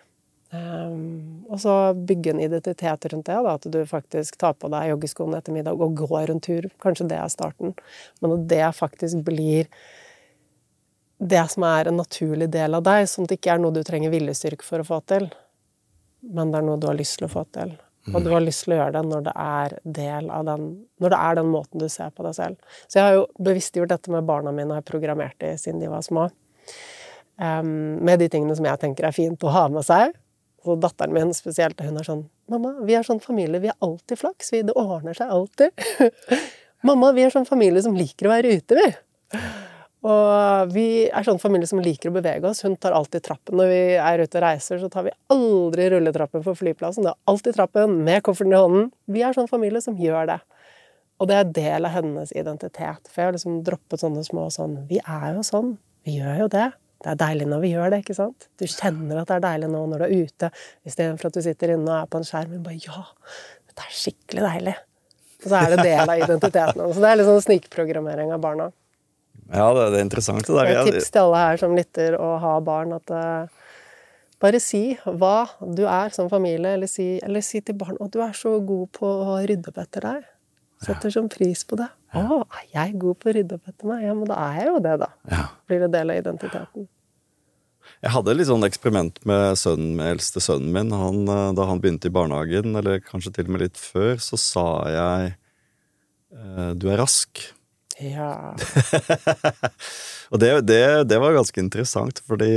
Og så bygge en identitet rundt det, da, at du faktisk tar på deg joggeskoene etter middag og går en tur. Kanskje det er starten. Men at det faktisk blir det som er en naturlig del av deg, som det ikke er noe du trenger viljestyrke for å få til, men det er noe du har lyst til å få til. Og du har lyst til å gjøre det når det er del av den, når det er den måten du ser på deg selv. Så jeg har jo bevisstgjort dette med barna mine, og har programmert de siden de var små. Med de tingene som jeg tenker er fint å ha med seg. Og datteren min spesielt, hun er sånn, mamma, vi er sånn familie, vi er alltid flaks, det ordner seg alltid. Mamma, vi er sånn familie som liker å være ute, vi. Og vi er sånn familie som liker å bevege oss. Hun tar alltid trappen. Når vi er ute og reiser, så tar vi aldri rulletrappen på flyplassen. Det er alltid trappen med kofferten i hånden. Vi er sånn familie som gjør det. Og det er del av hennes identitet. For jeg har liksom droppet sånne små sånn, vi er jo sånn, vi gjør jo det. Det er deilig når vi gjør det, ikke sant? Du kjenner at det er deilig nå når du er ute, i stedet for at du sitter inne og er på en skjerm, men bare, ja, det er skikkelig deilig. Og så er det del av identiteten. Så det er litt sånn snikprogrammering av barna. Ja, det er interessant det der. Det er et tips til alle her som lytter og har barn, at bare si hva du er som familie, eller si til barn, at du er så god på å rydde opp etter deg. Setter som pris på det. Å, er jeg god på å rydde opp etter meg? Ja, men da er jeg jo det da. Ja. Blir det del av identiteten. Jeg hadde litt sånn eksperiment med eldste sønnen min. Da han begynte i barnehagen, eller kanskje til og med litt før, så sa jeg, du er rask. Ja. Og det var ganske interessant, fordi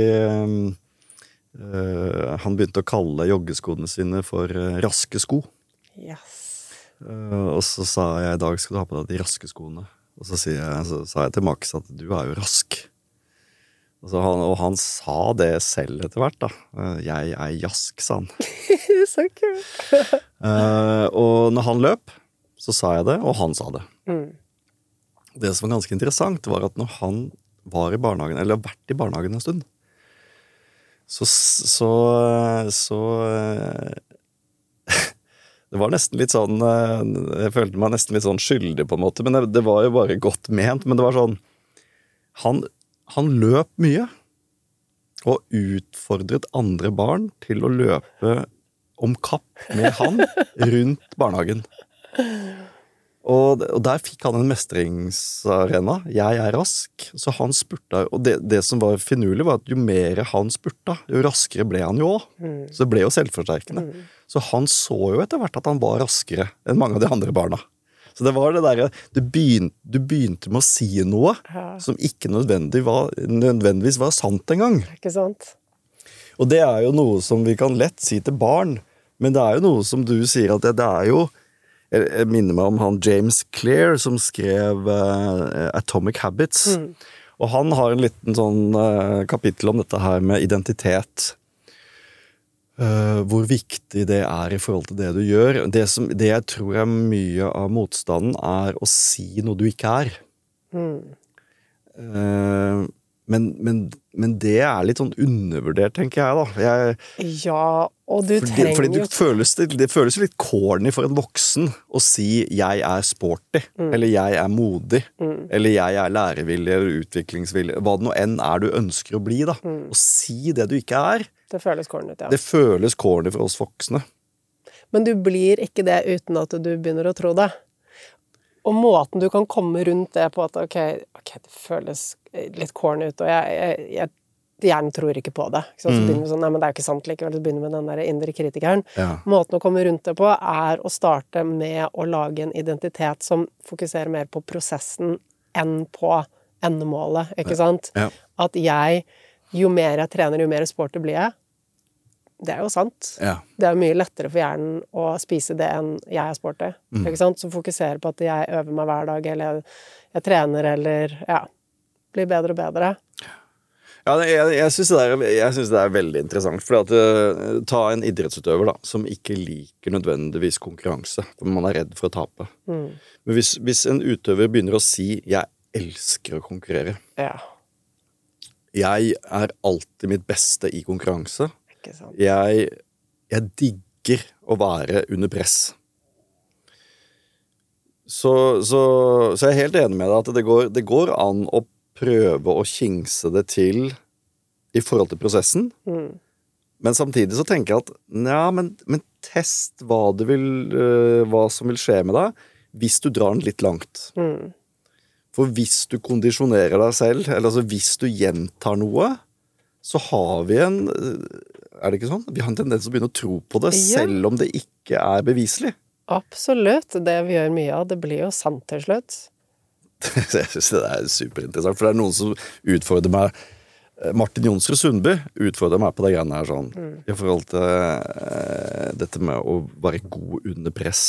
han begynte å kalle joggeskoene sine for raske sko. Yes. Og så sa jeg, i dag skal du ha på deg de raske skoene. Og så sa jeg til Max at du er jo rask. Og han sa det selv etter hvert da. Jeg er jask, sa han. Så kult. Og når han løp, så sa jeg det, og han sa det. Det som var ganske interessant var at når han var i barnehagen, eller har vært i barnehagen en stund, så det var nesten litt sånn, jeg følte meg nesten litt sånn skyldig på en måte, men det var jo bare godt ment, men det var sånn, han løp mye, og utfordret andre barn til å løpe om kapp med han rundt barnehagen. Og der fikk han en mestringsarena. Jeg er rask, så han spurta, og det som var finurlig var at jo mer han spurta, jo raskere ble han jo også. Så det ble jo selvforsterkende. Så han så jo etter hvert at han var raskere enn mange av de andre barna. Så det var det der, du begynte med å si noe som ikke nødvendigvis var sant engang. Ikke sant? Og det er jo noe som vi kan lett si til barn, men det er jo noe som du sier at det er jo, jeg minner meg om han James Clear som skrev Atomic Habits, og han har en liten sånn kapittel om dette her med identitet. Hvor viktig det er i forhold til det du gjør. Det jeg tror er mye av motstanden er å si noe du ikke er. Men det er litt sånn undervurdert, tenker jeg da. Ja, og du trenger fordi det føles litt corny for en voksen å si jeg er sporty, eller jeg er modig, eller jeg er lærevillig eller utviklingsvillig, hva det nå enn er du ønsker å bli da. Å si det du ikke er. Det føles corny, ja. Det føles corny for oss voksne. Men du blir ikke det uten at du begynner å tro det. Og måten du kan komme rundt det på at ok, det føles litt corny ut, og jeg hjernen tror ikke på det. Ikke sant? Så begynner vi sånn, nei, men det er jo ikke sant likevel, så begynner vi med den der indre kritikeren. Ja. Måten å komme rundt det på å starte med å lage en identitet som fokuserer mer på prosessen enn på endemålet, ikke sant? Ja. At jo mer jeg trener, jo mer sporty blir jeg. Det er jo sant. Ja. Det er jo mye lettere for hjernen å spise det enn jeg er sporty. Ikke sant? Så fokuserer på at jeg øver meg hver dag, eller jeg trener, eller blir bedre og bedre. Ja, jeg synes det er veldig interessant, for at ta en idrettsutøver da, som ikke liker nødvendigvis konkurranse, for man er redd for å tape. Men hvis en utøver begynner å si, jeg elsker å konkurrere. Ja. Jeg er alltid mitt beste i konkurranse. Ikke sant. Jeg digger å være under press. Så jeg er helt enig med deg at det går an å prøve å kingse det til i forhold til prosessen. Men samtidig så tenker jeg at men test hva som vil skje med deg hvis du drar den litt langt. For hvis du kondisjonerer deg selv, eller altså hvis du gjentar noe, så har vi er det ikke sånn? Vi har en tendens til å begynne å tro på det, selv om det ikke er beviselig. Absolutt. Det vi gjør mye av, det blir jo sant til slutt. Jeg synes det er superinteressant, for det er noen som utfordrer meg. Martin Jonsrud Sundby utfordrer meg på det greiene her sånn, i forhold til dette med å være god under press.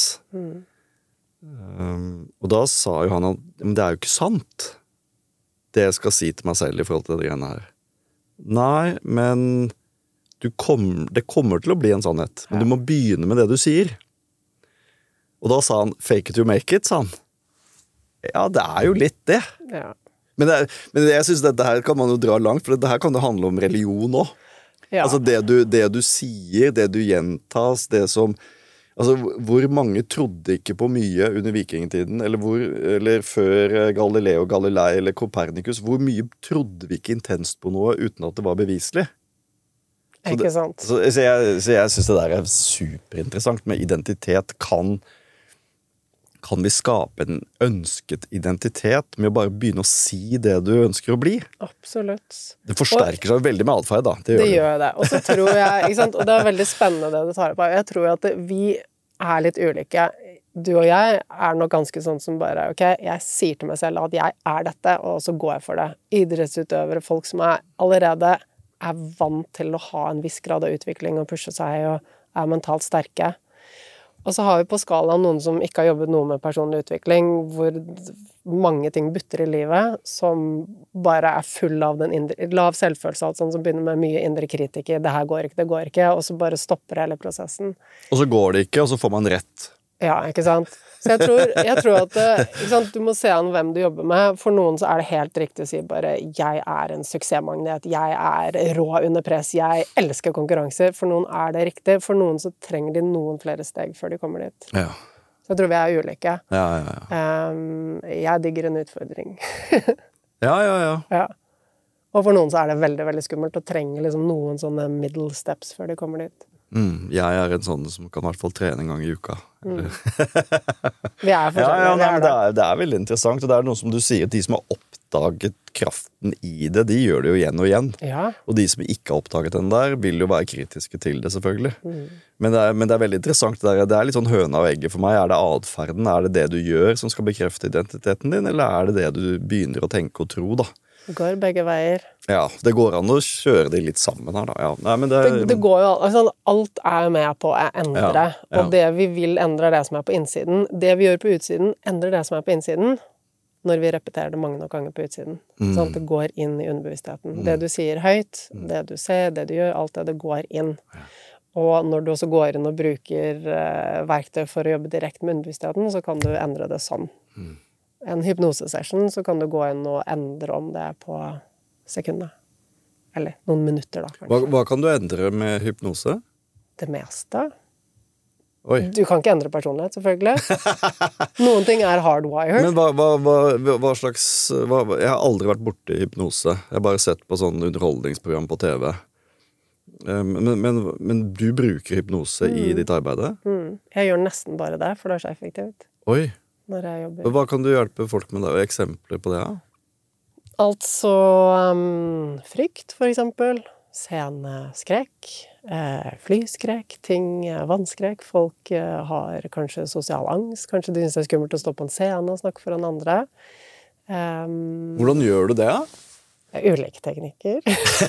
Og da sa jo han at men det er jo ikke sant, det jeg skal si til meg selv i forhold til det greiene her. Nei, men det kommer til å bli en sannhet, men du må begynne med det du sier. Og da sa han, fake it to make it, sa han. Ja, det er jo litt det. Ja. Men jeg synes dette her kan man jo dra langt, for dette her kan det handle om religion også. Ja. Altså det du sier, det du gjentas, det som... Altså, hvor mange trodde ikke på mye under vikingtiden, eller før Galileo Galilei eller Copernicus, hvor mye trodde vi ikke intenst på noe uten at det var beviselig? Ikke sant? Så jeg synes det der er superinteressant med identitet. Kan vi skape en ønsket identitet med å bare begynne å si det du ønsker å bli? Absolutt. Det forsterker seg veldig med atferd da. Det gjør det. Og så tror jeg, ikke sant? Og det er veldig spennende det du tar opp. Jeg tror at vi er litt ulike. Du og jeg er nok ganske sånn som bare, ok, jeg sier til meg selv at jeg er dette, og så går jeg for det. Idrettsutøvere, folk som allerede er vant til å ha en viss grad av utvikling og pushe seg og er mentalt sterke. Og så har vi på skalaen noen som ikke har jobbet noe med personlig utvikling, hvor mange ting butter i livet, som bare er full av lav selvfølelse, sånn som begynner med mye indre kritiker, det her går ikke, og så bare stopper hele prosessen. Og så går det ikke, og så får man rett. Ja, ikke sant? Så jeg tror at ikke sant, du må se an hvem du jobber med. For noen så er det helt riktig å si bare jeg er en suksessmagnet, jeg er rå under press, jeg elsker konkurranser. For noen er det riktig, for noen så trenger de noen flere steg før de kommer dit. Ja. Så jeg tror vi er ulike. Ja. Jeg digger en utfordring. Ja. Og for noen så er det veldig, veldig skummelt å trenge liksom noen sånne middle steps før de kommer dit. Jeg er en sånn som kan i hvert fall trene en gang i uka. Vi er forskjellige. Det er veldig interessant, og det er noe som du sier, de som har oppdaget kraften i det, de gjør det jo igjen og igjen. Ja. Og de som ikke har oppdaget den der, vil jo være kritiske til det, selvfølgelig. Men det er veldig interessant, det er litt sånn høna og egget for meg. Er det adferden, er det det du gjør som skal bekrefte identiteten din, eller er det det du begynner å tenke og tro, da? Det går begge veier. Ja, det går an å kjøre de litt sammen her da. Ja. Nei, men det går jo, altså, alt er med på å endre, og det vi vil endre det som er på innsiden. Det vi gjør på utsiden, endrer det som er på innsiden, når vi repeterer det mange nok ganger på utsiden. Sånn at det går inn i underbevisstheten. Det du sier høyt, det du ser, det du gjør, alt det går inn. Og når du også går inn og bruker verktøy for å jobbe direkte med underbevisstheten, så kan du endre det sånn. En hypnosesession, så kan du gå inn og endre om det på sekunder. Eller noen minutter, da, kanskje. Hva kan du endre med hypnose? Det meste. Oi. Du kan ikke endre personlighet, selvfølgelig. Noen ting er hardwired. Men hva slags... jeg har aldri vært borte i hypnose. Jeg har bare sett på sånn underholdningsprogram på TV. Men du bruker hypnose i ditt arbeid? Jeg gjør nesten bare det, for det er så effektivt. Oi. når jeg jobber. Hva kan du hjelpe folk med da? Eksempler på det, ja? Altså frykt, for eksempel. Sceneskrekk, flyskrekk, vannskrekk. Folk har kanskje sosial angst. Kanskje de synes det er skummelt å stå på en scene og snakke foran andre. Hvordan gjør du det, da? Ulike teknikker.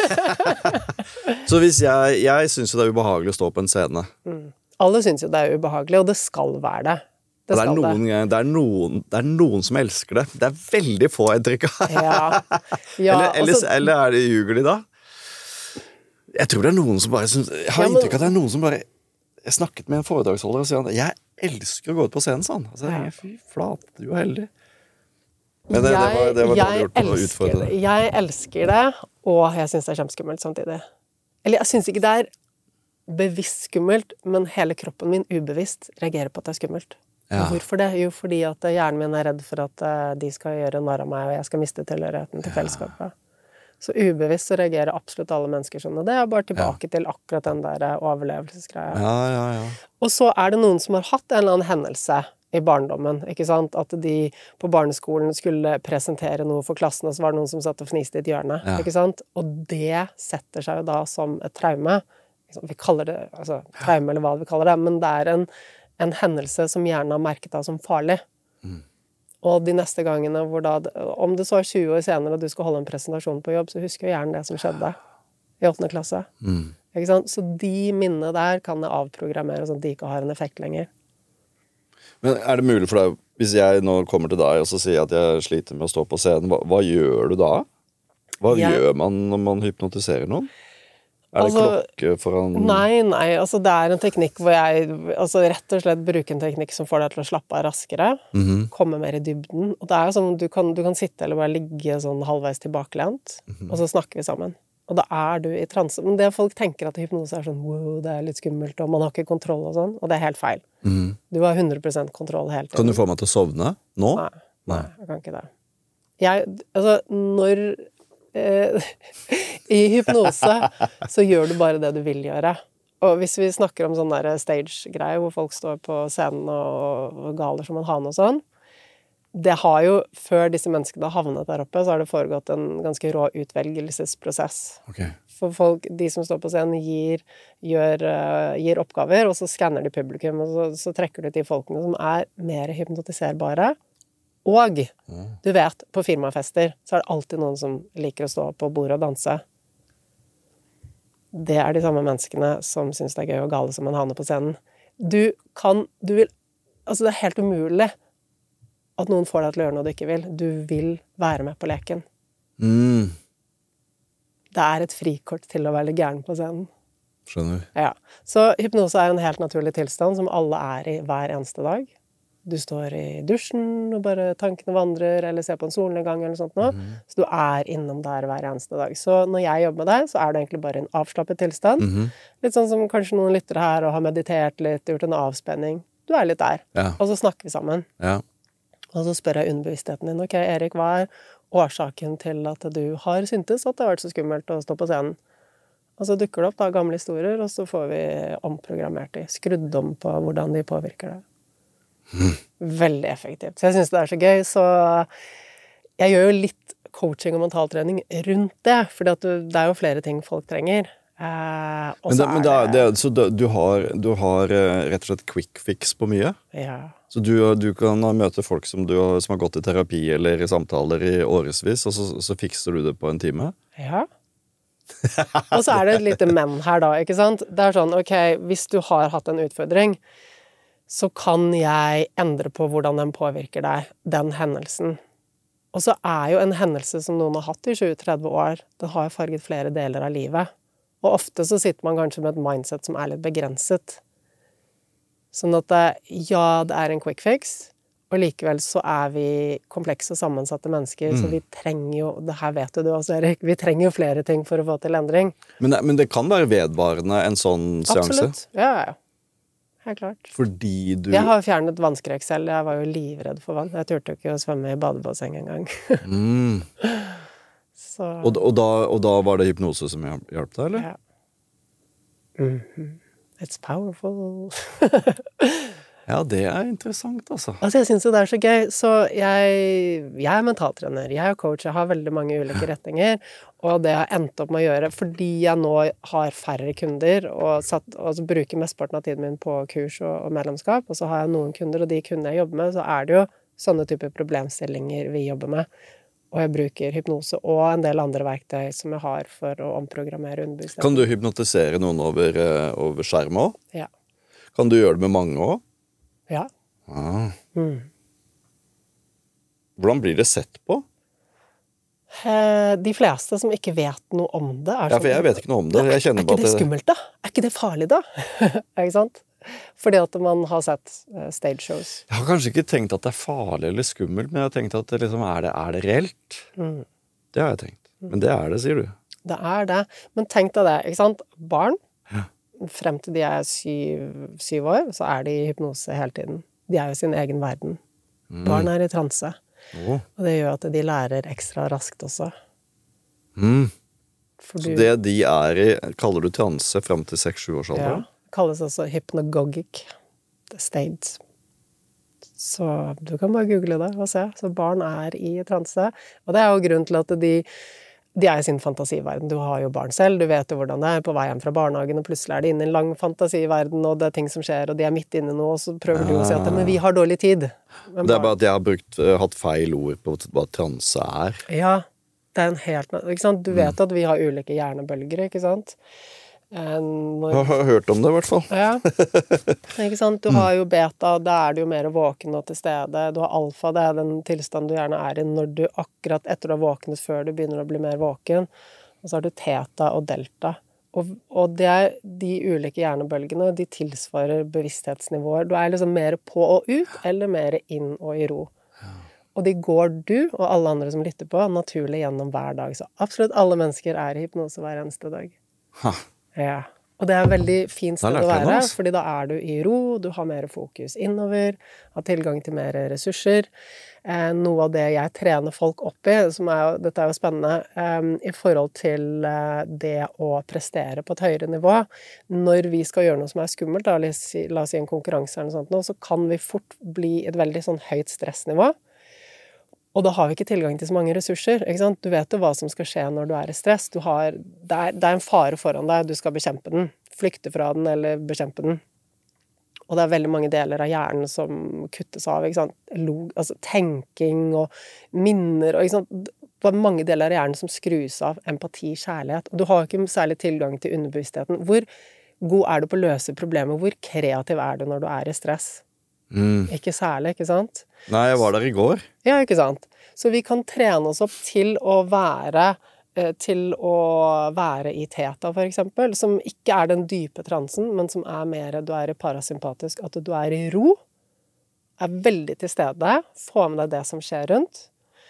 Så hvis jeg synes det er ubehagelig å stå på en scene. Alle synes jo det er ubehagelig, og det skal være det. Det er noen som elsker det. Det er veldig få inntrykk av. Eller er det ljuger de da? Jeg tror det er noen som bare synes, jeg har inntrykk av at det er noen som bare. Jeg snakket med en foredragsholder og sier at jeg elsker å gå ut på scenen, sånn. Altså, fy flate, du er heldig. Men det var dårlig gjort å utfordre det. Jeg elsker det, og jeg synes det er kjempeskummelt samtidig. Eller jeg synes ikke det er bevisst skummelt, men hele kroppen min ubevisst reagerer på at det er skummelt. Ja. Hvorfor det? Jo, fordi at hjernen min er redd for at de skal gjøre narr av meg, og jeg skal miste tilhørigheten til fellesskapet. Så ubevisst så reagerer absolutt alle mennesker sånn, og det er bare tilbake til akkurat den der overlevelsesgreia. Ja. Og så er det noen som har hatt en eller annen hendelse i barndommen, ikke sant? At de på barneskolen skulle presentere noe for klassen, og så var det noen som satt og fniste i et hjørne, ikke sant? Og det setter seg jo da som et traume. Vi kaller det, altså traume eller hva vi kaller det, men det er en hendelse som hjernen har merket av som farlig. Og de neste gangene hvor da, om det så er 20 år senere og du skal holde en presentasjon på jobb, så husker jo hjernen det som skjedde i 8. klasse. Ikke sant? Så de minnene der kan jeg avprogrammere sånn at de ikke har en effekt lenger. Men er det mulig for deg, hvis jeg nå kommer til deg og så sier at jeg sliter med å stå på scenen, hva gjør du da? Hva gjør man når man hypnotiserer noen? Er det klokke foran? Nei, altså det er en teknikk hvor jeg rett og slett bruker en teknikk som får deg til å slappe av raskere, komme mer i dybden, og det er jo sånn, du kan sitte eller bare ligge sånn halvveis tilbakelent, og så snakker vi sammen. Og da er du i transe. Men det folk tenker at hypnose er sånn, wow, det er litt skummelt, og man har ikke kontroll og sånn, og det er helt feil. Du har 100% kontroll hele tiden. Kan du få meg til å sovne nå? Nei, jeg kan ikke det. Når i hypnose så gjør du bare det du vil gjøre. Og hvis vi snakker om sånn der stage-greie, hvor folk står på scenen og galer som en hane og sånn, det har jo, før disse menneskene har havnet der oppe, så har det foregått en ganske rå utvelgelsesprosess. Okay. For folk, de som står på scenen, gir oppgaver, og så skanner de publikum, og så trekker de til folkene som er mer hypnotiserbare. Og, du vet, på firmafester, så er det alltid noen som liker å stå på bordet og danse. Det er de samme menneskene som synes det er gøy å gale som en hane på scenen. Det er helt umulig at noen får deg til å gjøre noe du ikke vil. Du vil være med på leken. Det er et frikort til å være gæren på scenen. Skjønner. Ja. Så hypnose er en helt naturlig tilstand som alle er i hver eneste dag. Du står i dusjen og bare tankene vandrer, eller ser på en solnedgang eller noe sånt nå. Så du er innom der hver eneste dag. Så når jeg jobber med deg, så er det egentlig bare en avslappet tilstand. Litt sånn som kanskje noen lytter her og har meditert litt, gjort en avspenning. Du er litt der. Ja. Og så snakker vi sammen. Ja. Og så spør jeg underbevisstheten din, ok, Erik, hva er årsaken til at du har syntes at det har vært så skummelt å stå på scenen? Og så dukker det opp da gamle historier, og så får vi omprogrammert de, skrudd om på hvordan de påvirker det. Veldig effektivt. Så jeg synes det er så gøy, så jeg gjør jo litt coaching og mentaltrening rundt det, for det er jo flere ting folk trenger. Så du har rett og slett quick fix på mye? Ja. Så du kan møte folk som har gått i terapi eller i samtaler i årevis, og så fikser du det på en time? Ja. Og så er det et lite men her da, ikke sant? Det er sånn, ok, hvis du har hatt en utfordring, så kan jeg endre på hvordan den påvirker deg, den hendelsen. Og så er jo en hendelse som noen har hatt i 20-30 år, den har jo farget flere deler av livet. Og ofte så sitter man kanskje med et mindset som er litt begrenset. Sånn at det er en quick fix, og likevel så er vi komplekse og sammensatte mennesker, så vi trenger jo, det her vet du også, Erik, vi trenger jo flere ting for å få til endring. Men det kan være vedvarende en sånn seanse? Absolutt, ja. Helt klart. Fordi du... Jeg har fjernet vannskrekk selv, jeg var jo livredd for vann. Jeg turte ikke å svømme i badebasseng en gang. Så... Og da var det hypnose som hjalp deg, eller? Ja. It's powerful. Ja, det interessant, altså. Altså, jeg synes jo det så gøy. Så jeg mentaltrener, jeg coach, jeg har veldig mange ulike retninger, og det har endt opp med å gjøre, fordi jeg nå har færre kunder, og så bruker mesteparten av tiden min på kurs og medlemskap, og så har jeg noen kunder, og de kundene jeg jobber med, så det jo sånne typer problemstillinger vi jobber med. Og jeg bruker hypnose og en del andre verktøy som jeg har for å omprogrammere underbevisstheten. Kan du hypnotisere noen over skjerm også? Ja. Kan du gjøre det med mange også? Ja. Hvordan blir det sett på? De fleste som ikke vet noe om det Ja, for jeg vet ikke noe om det. Jeg kjenner ikke det skummelt da? Ikke det farlig da? Ikke sant? Fordi at man har sett stage shows. Jeg har kanskje ikke tenkt at det farlig eller skummelt, men jeg har tenkt at det liksom, er det reelt? Det har jeg tenkt. Men det sier du. Det det. Men tenk deg det, ikke sant? Barn, frem til de 7 år, så de i hypnose hele tiden. De jo sin egen verden. Barn i transe. Og det gjør at de lærer ekstra raskt også. Så det de i, kaller du transe frem til 6-7 års alder? Ja, kalles også hypnagogic state. Så du kan bare google det og se. Så barn i transe. Og det jo grunnen til at de i sin fantasiverden. Du har jo barn selv, du vet jo hvordan det på vei hjem fra barnehagen, og plutselig de inne i en lang fantasiverden, og det ting som skjer, og de midt inne nå, og så prøver du å si at men vi har dårlig tid. Men det bare at jeg har hatt feil ord på hva transe Ja, det en helt... Ikke sant? Du vet at vi har ulike hjernebølger, ikke sant? Jeg har hørt om det i hvert fall. Ja, ikke sant? Du har jo beta, da du jo mer våken og til stede. Du har alfa, det den tilstanden du gjerne i når du akkurat etter du har våknet før du begynner å bli mer våken. Og så har du teta og delta. Og det de ulike hjernebølgene, de tilsvarer bevissthetsnivåer. Du liksom mer på og ut, eller mer inn og i ro. Og de går du og alle andre som lytter på naturlig gjennom hver dag. Så absolutt alle mennesker i hypnose hver eneste dag. Ja, og det en veldig fint sted å være, fordi da du i ro, du har mer fokus innover, har tilgang til mer ressurser. Noe av det jeg trener folk opp i, dette jo spennende, i forhold til det å prestere på et høyere nivå. Når vi skal gjøre noe som skummelt, la oss si en konkurranse eller noe sånt, så kan vi fort bli et veldig sånn høyt stressnivå. Og da har vi ikke tilgang til så mange ressurser, ikke sant? Du vet jo hva som skal skje når du i stress. Det en fare foran deg, du skal bekjempe den. Flykte fra den, eller bekjempe den. Og det veldig mange deler av hjernen som kuttes av, ikke sant? Altså tenking og minner, og ikke sant? Det mange deler av hjernen som skrus av, empati, kjærlighet. Og du har ikke særlig tilgang til underbevisstheten. Hvor god du på å løse problemer? Hvor kreativ du når du i stress? Ikke særlig, ikke sant? Nei, jeg var der i går. Ja, ikke sant? Så vi kan trene oss opp til å være i teta, for eksempel, som ikke den dype transen, men som mer, du i parasympatisk, at du i ro, veldig til stede, få med deg det som skjer rundt,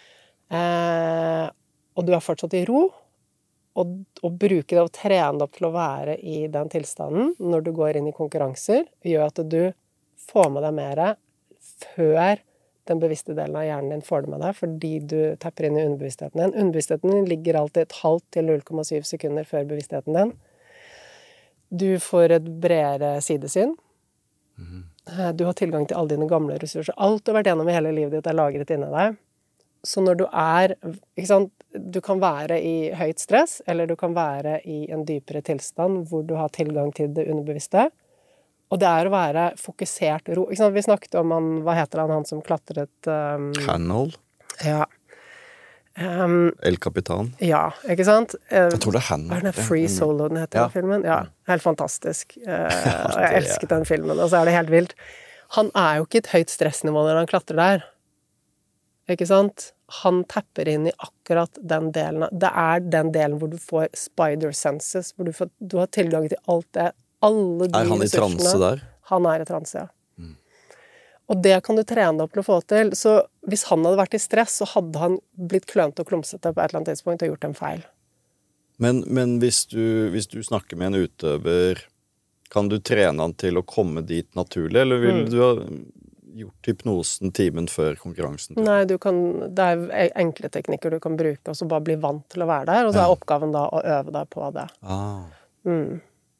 og du fortsatt i ro, og bruke det og trene deg opp til å være i den tilstanden når du går inn i konkurranser, gjør at du får med deg mer før den bevisste delen av hjernen din får det med deg, fordi du tapper inn i underbevisstheten din. Underbevisstheten din ligger alltid 0,5 til 0,7 sekunder før bevisstheten din. Du får et bredere sidesyn. Du har tilgang til alle dine gamle ressurser. Alt du har vært gjennom i hele livet ditt lagret inni deg. Så når du ikke sant, du kan være i høyt stress, eller du kan være i en dypere tilstand hvor du har tilgang til det underbevisste. Og det å være fokusert ro. Ikke sant? Vi snakket om hva heter han som klatret... Hanold. Ja. El Capitan. Ja, ikke sant? Jeg tror det Hanold. Free Solo, den heter den filmen. Ja, helt fantastisk. Jeg elsket den filmen, og så det helt vilt. Han jo ikke et høyt stressnivå når han klatrer der. Ikke sant? Han tapper inn i akkurat den delen. Det den delen hvor du får spider senses, hvor du har tilgang til alt det, alle de han i transe der? Han i transe, ja. Og det kan du trene deg opp til å få til. Så hvis han hadde vært i stress, så hadde han blitt klønete og klumsete på et eller annet tidspunkt og gjort en feil. Men hvis du snakker med en utøver, kan du trene han til å komme dit naturlig, eller vil du ha gjort hypnosen timen før konkurransen? Nei, det enkle teknikker du kan bruke, og så bare bli vant til å være der, og så oppgaven da å øve deg på det.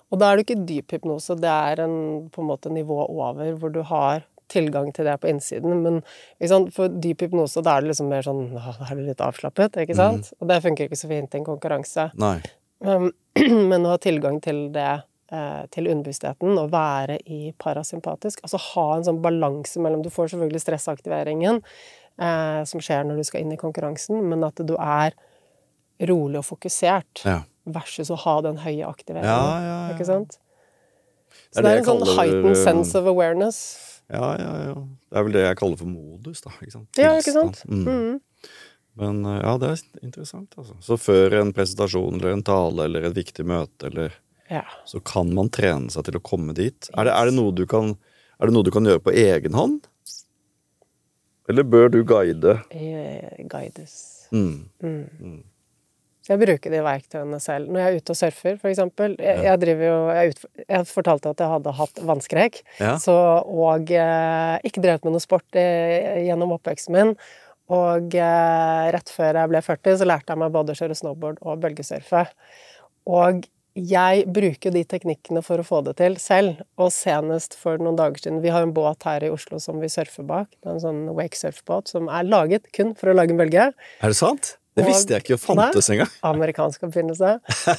Og da det ikke dyp hypnose, det på en måte nivå over, hvor du har tilgang til det på innsiden, men ikke sant? For dyp hypnose, da det liksom mer sånn, da det litt avslappet, ikke sant? Og det funker ikke så fint i en konkurranse. Nei. Men å ha tilgang til det, til underbevisstheten, og være i parasympatisk, altså ha en sånn balanse mellom, du får selvfølgelig stressaktiveringen, som skjer når du skal inn i konkurransen, men at du rolig og fokusert, versus å ha den høye aktiveringen, ikke sant? Så det en sånn heightened sense of awareness. Ja. Det vel det jeg kaller for modus, da, ikke sant? Ja, ikke sant? Men ja, det interessant, altså. Så før en presentasjon, eller en tale, eller et viktig møte, eller så kan man trene seg til å komme dit. Er det noe du kan gjøre på egen hånd? Eller bør du guide? Guides. Jeg bruker de verktøyene selv. Når jeg ute og surfer, for eksempel, jeg fortalte at jeg hadde hatt vannskrek, og ikke drevet med noe sport gjennom oppveksten min, og rett før jeg ble 40, så lærte jeg meg både å kjøre snowboard og bølgesurfe. Og jeg bruker de teknikkene for å få det til selv, og senest for noen dager siden, vi har en båt her i Oslo som vi surfer bak, det en sånn wake-surfbåt som laget kun for å lage en bølge. Er det sant? Det visste jeg ikke å fantes engang. Amerikansk oppfinnelse.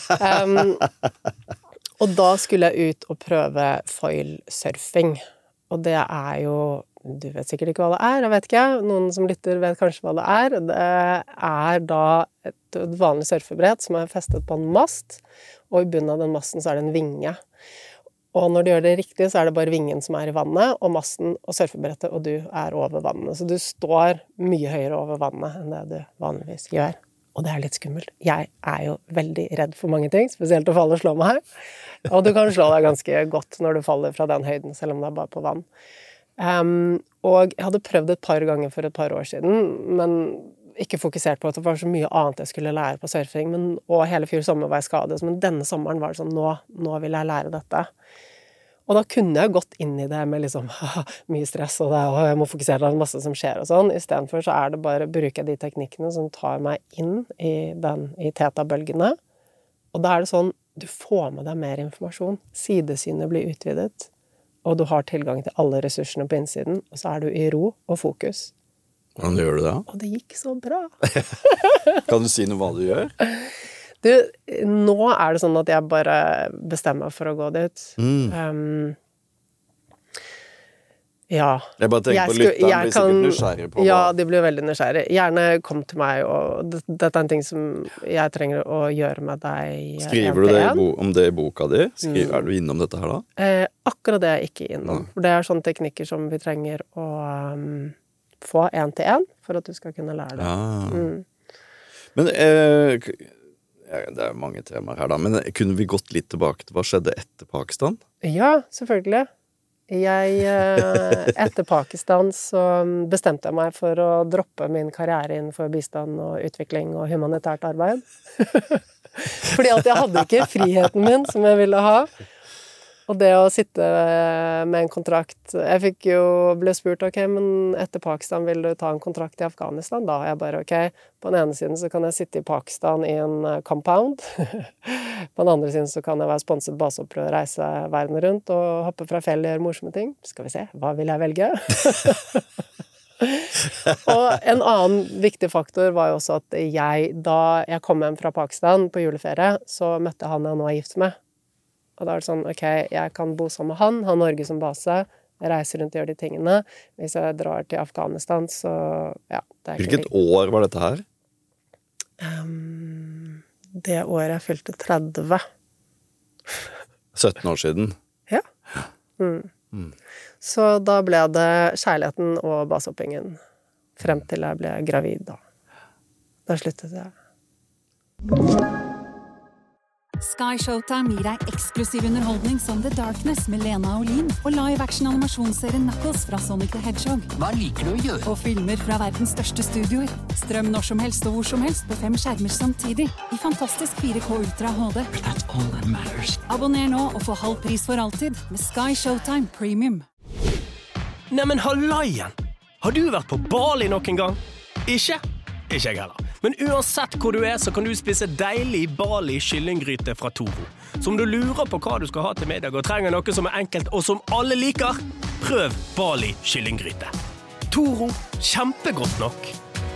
Og da skulle jeg ut og prøve foil-surfing, og det jo, du vet sikkert ikke hva det jeg vet ikke, noen som lytter vet kanskje hva det det da et vanlig surfebrett som festet på en mast, og i bunnen av den masten så det en vinge. Og når du gjør det riktig, så det bare vingen som i vannet, og masten og surfebrettet, og du over vannet. Så du står mye høyere over vannet enn det du vanligvis gjør. Og det litt skummelt. Jeg jo veldig redd for mange ting, spesielt å falle og slå meg. Og du kan slå deg ganske godt når du faller fra den høyden, selv om det bare på vann. Og jeg hadde prøvd et par ganger for et par år siden, men ikke fokusert på at det var så mye annet jeg skulle lære på surfing, og hele fjor sommer var jeg skadet, men denne sommeren var det sånn, nå vil jeg lære dette. Og da kunne jeg gått inn i det med liksom, mye stress, og jeg må fokusere på masse som skjer og sånn. I stedet for så det bare å bruke de teknikkene som tar meg inn i teta-bølgene. Og da det sånn, du får med deg mer informasjon. Sidesynet blir utvidet, og du har tilgang til alle ressursene på innsiden, og så du i ro og fokus. Hvordan gjør du det? Og det gikk så bra. Kan du si noe hva du gjør? Du, nå det sånn at jeg bare bestemmer meg for å gå dit. Ja. Jeg bare tenker på lytteren, blir sikkert nysgjerrig på Ja, de blir veldig nysgjerrig. Gjerne kom til meg, og dette en ting som jeg trenger å gjøre med deg. Skriver du det om det i boka di? Du innom dette her da? Akkurat det ikke innom. For det sånne teknikker som vi trenger å få 1-til-1 for at du skal kunne lære det. Men det mange temaer her da, men kunne vi gått litt tilbake til hva skjedde etter Pakistan? Ja, selvfølgelig. Etter Pakistan så bestemte jeg meg for å droppe min karriere innenfor bistand og utvikling og humanitært arbeid. Fordi at jeg hadde ikke friheten min som jeg ville ha. Og det å sitte med en kontrakt, jeg ble spurt, ok, men etter Pakistan vil du ta en kontrakt i Afghanistan? Da jeg bare, ok, på den ene siden så kan jeg sitte i Pakistan i en compound, på den andre siden så kan jeg være sponset baseopprør, reise verden rundt og hoppe fra fjell og gjøre morsomme ting. Skal vi se, hva vil jeg velge? Og en annen viktig faktor var jo også at da jeg kom hjem fra Pakistan på juleferie, så møtte han jeg nå gift med. Og da det sånn, ok, jeg kan bo sammen med han, ha Norge som base, jeg reiser rundt og gjør de tingene. Hvis jeg drar til Afghanistan, så ja. Hvilket år var dette her? Det året jeg fylte 30. 17 år siden? Ja. Så da ble det kjærligheten og basehoppingen frem til jeg ble gravid da. Da sluttet jeg. Sky Showtime gir deg eksklusiv underholdning som The Darkness med Lena Olin og live-action-animasjonsserien Knuckles fra Sonic the Hedgehog. Hva liker du å gjøre? Og filmer fra verdens største studioer. Strøm når som helst og hvor som helst på 5 skjermer samtidig i fantastisk 4K Ultra HD. That's all that matters. Abonner nå og få halv pris for alltid med Sky Showtime Premium. Neimen, hallaien! Har du vært på Bali noen gang? Ikke? Ikke jeg heller. Men uansett hvor du så kan du spise deilig Bali kyllinggryte fra Toro. Så om du lurer på hva du skal ha til middag og trenger noe som enkelt og som alle liker, prøv Bali kyllinggryte. Toro, kjempegodt nok.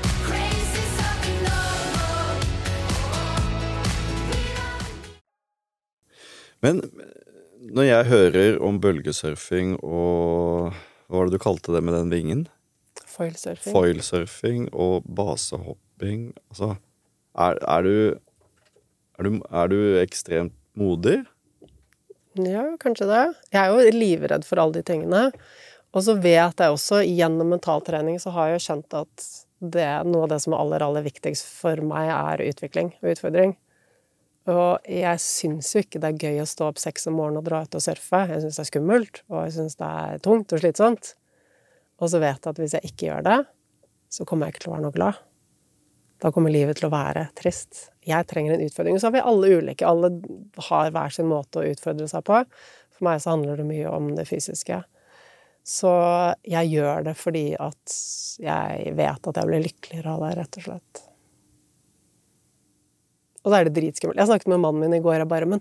Men når jeg hører om bølgesurfing og hva var det du kalte det med den vingen? Foilsurfing. Foilsurfing og basehopping. Altså, er du ekstremt modig? Ja, kanskje det. Jeg jo livredd for alle de tingene. Og så vet jeg også, gjennom mentaltrening, så har jeg skjønt at noe av det som aller viktigst for meg utvikling og utfordring. Og jeg synes jo ikke det gøy å stå opp 6 om morgenen og dra ut og surfe. Jeg synes det skummelt, og jeg synes det tungt og slitsomt. Og så vet jeg at hvis jeg ikke gjør det, så kommer jeg ikke til å være noe glad. Da kommer livet til å være trist. Jeg trenger en utfordring. Og så har vi alle ulike. Alle har hver sin måte å utfordre seg på. For meg så handler det mye om det fysiske. Så jeg gjør det fordi at jeg vet at jeg blir lykkeligere av det, rett og slett. Og så det dritskummelt. Jeg snakket med mannen min i går, men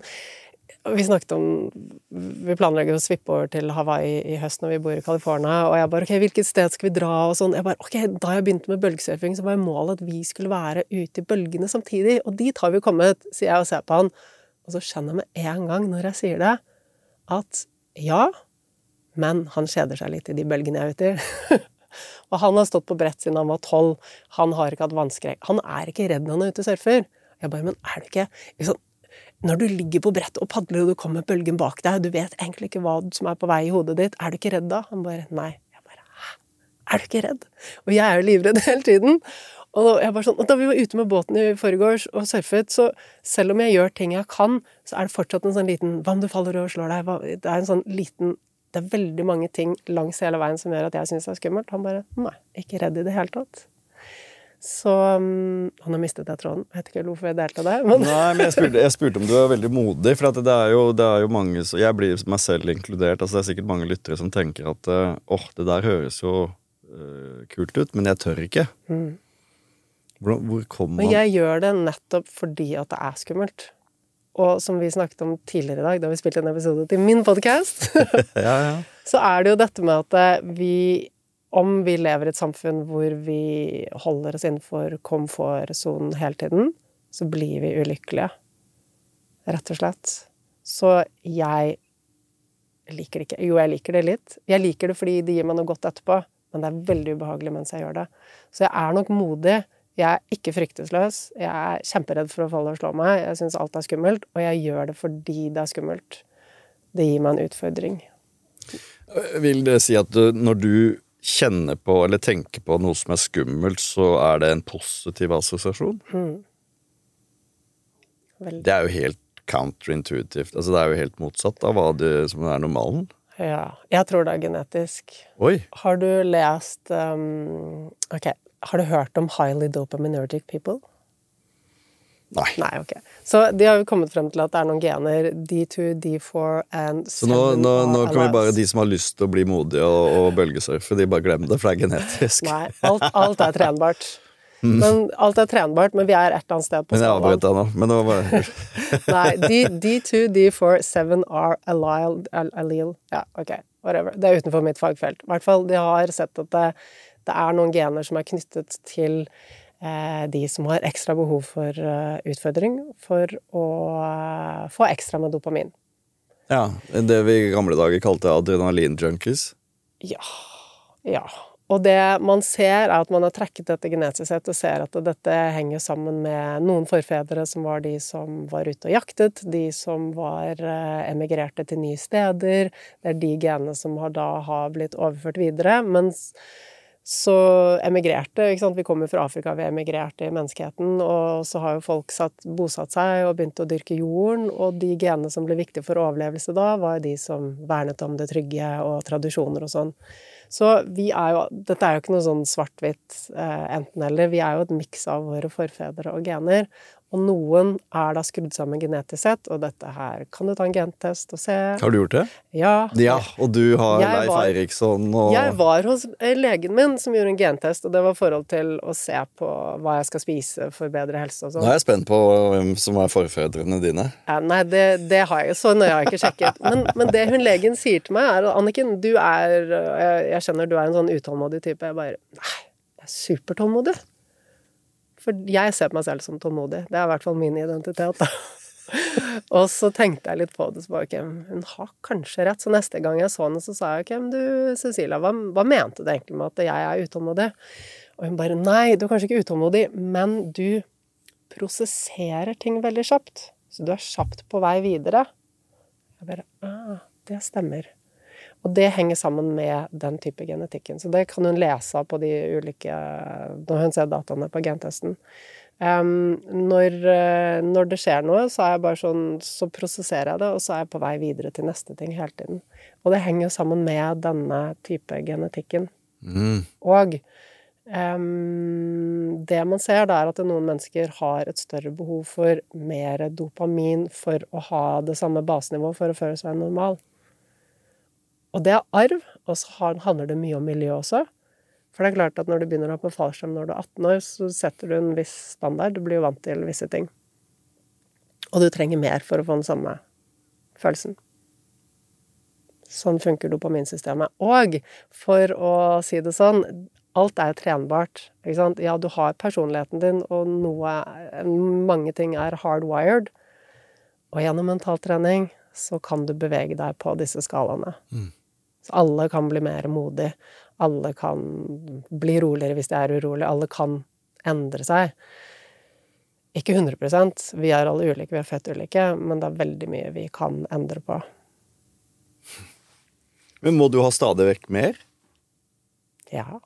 vi planlegger å svippe over til Hawaii i høst når vi bor i California, og jeg bare, ok, hvilket sted skal vi dra, og sånn. Jeg bare, ok, da jeg begynte med bølgesurfing, så var målet at vi skulle være ute i bølgene samtidig, og dit har vi kommet, sier jeg og ser på han. Og så skjønner jeg med en gang når jeg sier det, at ja, men han kjeder seg litt i de bølgene jeg vet i. Og han har stått på brett siden han var 12, han har ikke hatt vannskrekk. Han ikke redd når han ute og surfer. Jeg bare, men du ikke liksom, når du ligger på brett og padler og du kommer bølgen bak deg, du vet egentlig ikke hva som på vei i hodet ditt, du ikke redd da? Han bare, nei. Jeg bare, hæ? Du ikke redd? Og jeg jo livredd hele tiden. Og jeg bare sånn, og da vi var ute med båten i forgårs og surfet, så selv om jeg gjør ting jeg kan, så det fortsatt en sånn liten, hva om du faller og slår deg? Det en sånn liten, det veldig mange ting langs hele veien som gjør at jeg synes det skummelt. Han bare, nei, ikke redd i det hele tatt. Så han har mistet det tråden. Jeg vet ikke hvorfor jeg delte det. Men... Nei, men jeg spurte om du veldig modig, for at det jo mange, jeg blir meg selv inkludert, altså det sikkert mange lyttere som tenker at det der høres jo kult ut, men jeg tør ikke. Hvor kommer man? Men jeg gjør det nettopp fordi at det skummelt. Og som vi snakket om tidligere i dag, da vi spilte en episode til min podcast, ja. Så det jo dette med at om vi lever i et samfunn hvor vi holder oss innenfor komfortzonen hele tiden, så blir vi ulykkelige. Rett og slett. Så jeg liker det ikke. Jo, jeg liker det litt. Jeg liker det fordi det gir meg noe godt etterpå, men det veldig ubehagelig mens jeg gjør det. Så jeg nok modig. Jeg ikke fryktesløs. Jeg kjemperedd for å falle og slå meg. Jeg synes alt skummelt, og jeg gjør det fordi det skummelt. Det gir meg en utfordring. Vil det si at når du kjenner på eller tenker på noe som skummelt, så det en positiv assosiasjon? Det jo helt counterintuitivt. Altså det jo helt motsatt av hva som normalen. Ja, jeg tror det genetisk. Oi! Har du lest har du hørt om highly dopaminergic people? Nei. Nei, ok. Så de har jo kommet frem til at det noen gener, D2, D4 and 7. Så nå kan vi bare, de som har lyst til å bli modige og bølgesurfe, de bare glemmer det, for det genetisk. Nei, alt trenbart. Men alt trenbart, men vi et eller annet sted på skalaen. Men jeg avbrøt deg nå, men det var bare... Nei, D2, D4, 7R allele. Ja, ok, whatever. Det utenfor mitt fagfelt. I hvert fall, de har sett at det noen gener som knyttet til de som har ekstra behov for utfordring for å få ekstra med dopamin. Ja, det vi i gamle dager kalte adrenalin-junkies. Ja. Og det man ser at man har trekket dette genetisk sett og ser at dette henger sammen med noen forfedre som var de som var ute og jaktet, de som var emigrerte til nye steder. Det de genene som har blitt overført videre, mens så emigrerte, ikke sant? Vi kommer fra Afrika, vi emigrerte i menneskeheten, og så har jo folk bosatt seg og begynt å dyrke jorden, og de genene som ble viktige for overlevelse da, var de som vernet om det trygge og tradisjoner og sånn. Så dette jo ikke noe sånn svart-hvitt enten eller, vi jo et miks av våre forfedre og gener, Og noen da skrudd sammen genetisk sett, og dette her kan du ta en gentest og se. Har du gjort det? Ja. Ja, og du har Jeg Leif Eiriksson og... Jeg var hos legen min som gjorde en gentest, og det var forhold til å se på hva jeg skal spise for bedre helse og sånn. Nå er jeg spent på hvem som er forfedrene dine. Ja, nei, det har jeg så nøye har jeg ikke sjekket. Men det hun legen sier til meg Anniken, jeg skjønner du en sånn utålmodig type. Jeg bare, nei, jeg supertålmodig. For jeg ser på meg selv som tålmodig. Det i hvert fall min identitet da. Og så tenkte jeg litt på det, så bare, ok, hun har kanskje rett. Så neste gang jeg så henne, så sa jeg, ok, men du, Cecilia, hva mente du egentlig med at jeg utålmodig? Og hun bare, nei, du er kanskje ikke utålmodig, men du prosesserer ting veldig kjapt. Så du kjapt på vei videre. Jeg bare, det stemmer. Og det henger sammen med den type genetikken. Så det kan hun lese på de ulike, når hun ser dataene på gentesten. Når det skjer noe, så jeg bare sånn, så prosesserer jeg det, og så jeg på vei videre til neste ting hele tiden. Og det henger sammen med denne type genetikken. Og det man ser da at noen mennesker har et større behov for mer dopamin for å ha det samme basenivået for å føle seg normal. Og det arv, og så handler det mye om miljø også. For det klart at når du begynner å ha på fallskjerm når du 18 år, så setter du en viss standard. Du blir jo vant til visse ting. Og du trenger mer for å få den samme følelsen. Sånn funker dopaminsystemet. Og for å si det sånn, alt trenbart. Ikke sant? Ja, du har personligheten din, og mange ting hardwired. Og gjennom mentaltrening så kan du bevege deg på disse skalaene. Så alle kan bli mer modig. Alle kan bli roligere hvis de urolig. Alle kan endre seg. Ikke 100%. Vi alle ulike, vi født ulike, men det veldig mye vi kan endre på. Men må du ha stadig vekk mer? Ja.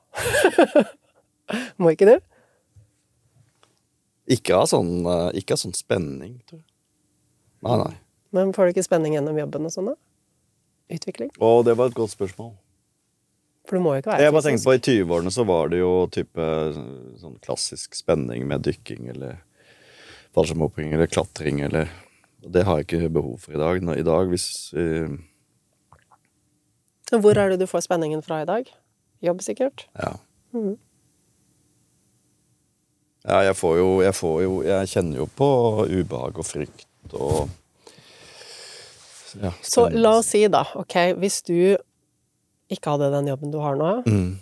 Må ikke du? Ikke av sånn spenning, tror jeg. Nei. Men får du ikke spenning gjennom jobben og sånn da? Utvikling? Det var et godt spørsmål. For du må jo ikke være Jeg bare tenkte på i 20-årene så var det jo type sånn klassisk spenning med dykking eller fallskjermhopping eller klatring eller... Det har jeg ikke behov for i dag. I dag hvis... Hvor det du får spenningen fra i dag? Jobb sikkert? Ja. Ja, jeg kjenner jo på ubehag og frykt og... Ja, så la oss si da, ok, hvis du ikke hadde den jobben du har nå,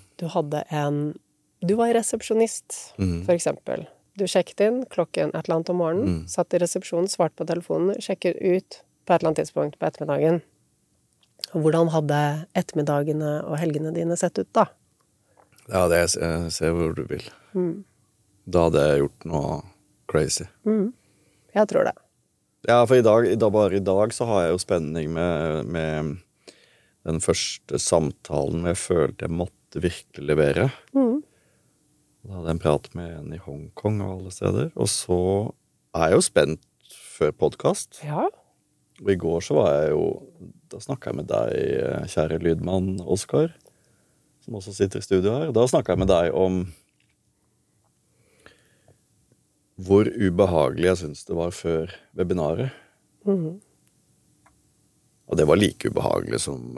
du var resepsjonist, for eksempel. Du sjekket inn klokken et eller annet om morgenen, satt i resepsjonen, svart på telefonen, sjekker ut på et eller annet tidspunkt på ettermiddagen. Hvordan hadde ettermiddagene og helgene dine sett ut da? Ja, jeg ser hvor du vil. Da hadde jeg gjort noe crazy. Jeg tror det. Ja, for bare i dag så har jeg jo spenning med den første samtalen jeg følte jeg måtte virkelig levere. Da hadde jeg en prat med en i Hongkong og alle steder. Og så jeg jo spent før podcast. Ja. Og i går så da snakket jeg med deg, kjære lydmann Oskar, som også sitter i studio her. Da snakket jeg med deg om hvor ubehagelig jeg synes det var før webinaret. Og det var like ubehagelig som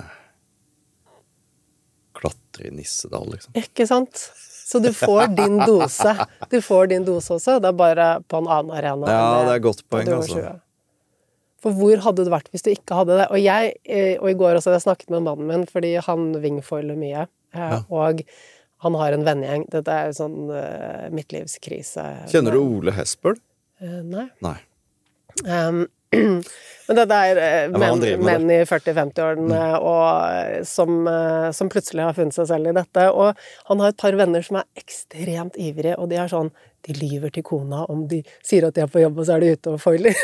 klatre i Nissedal, liksom. Ikke sant? Så du får din dose. Du får din dose også. Det bare på en annen arena. Ja, det godt poeng, altså. For hvor hadde du vært hvis du ikke hadde det? Og i går også, jeg snakket med mannen min, fordi han wingfoiler mye. Og han har en vennegjeng. Dette sånn midtlivskrise. Kjenner du Ole Hesbøl? Nei. Men dette menn i 40-50-årene og som plutselig har funnet seg selv i dette. Og han har et par venner som ekstremt ivrige, og de sånn, de lyver til kona om de sier at de på jobb, og så de ute og foiler.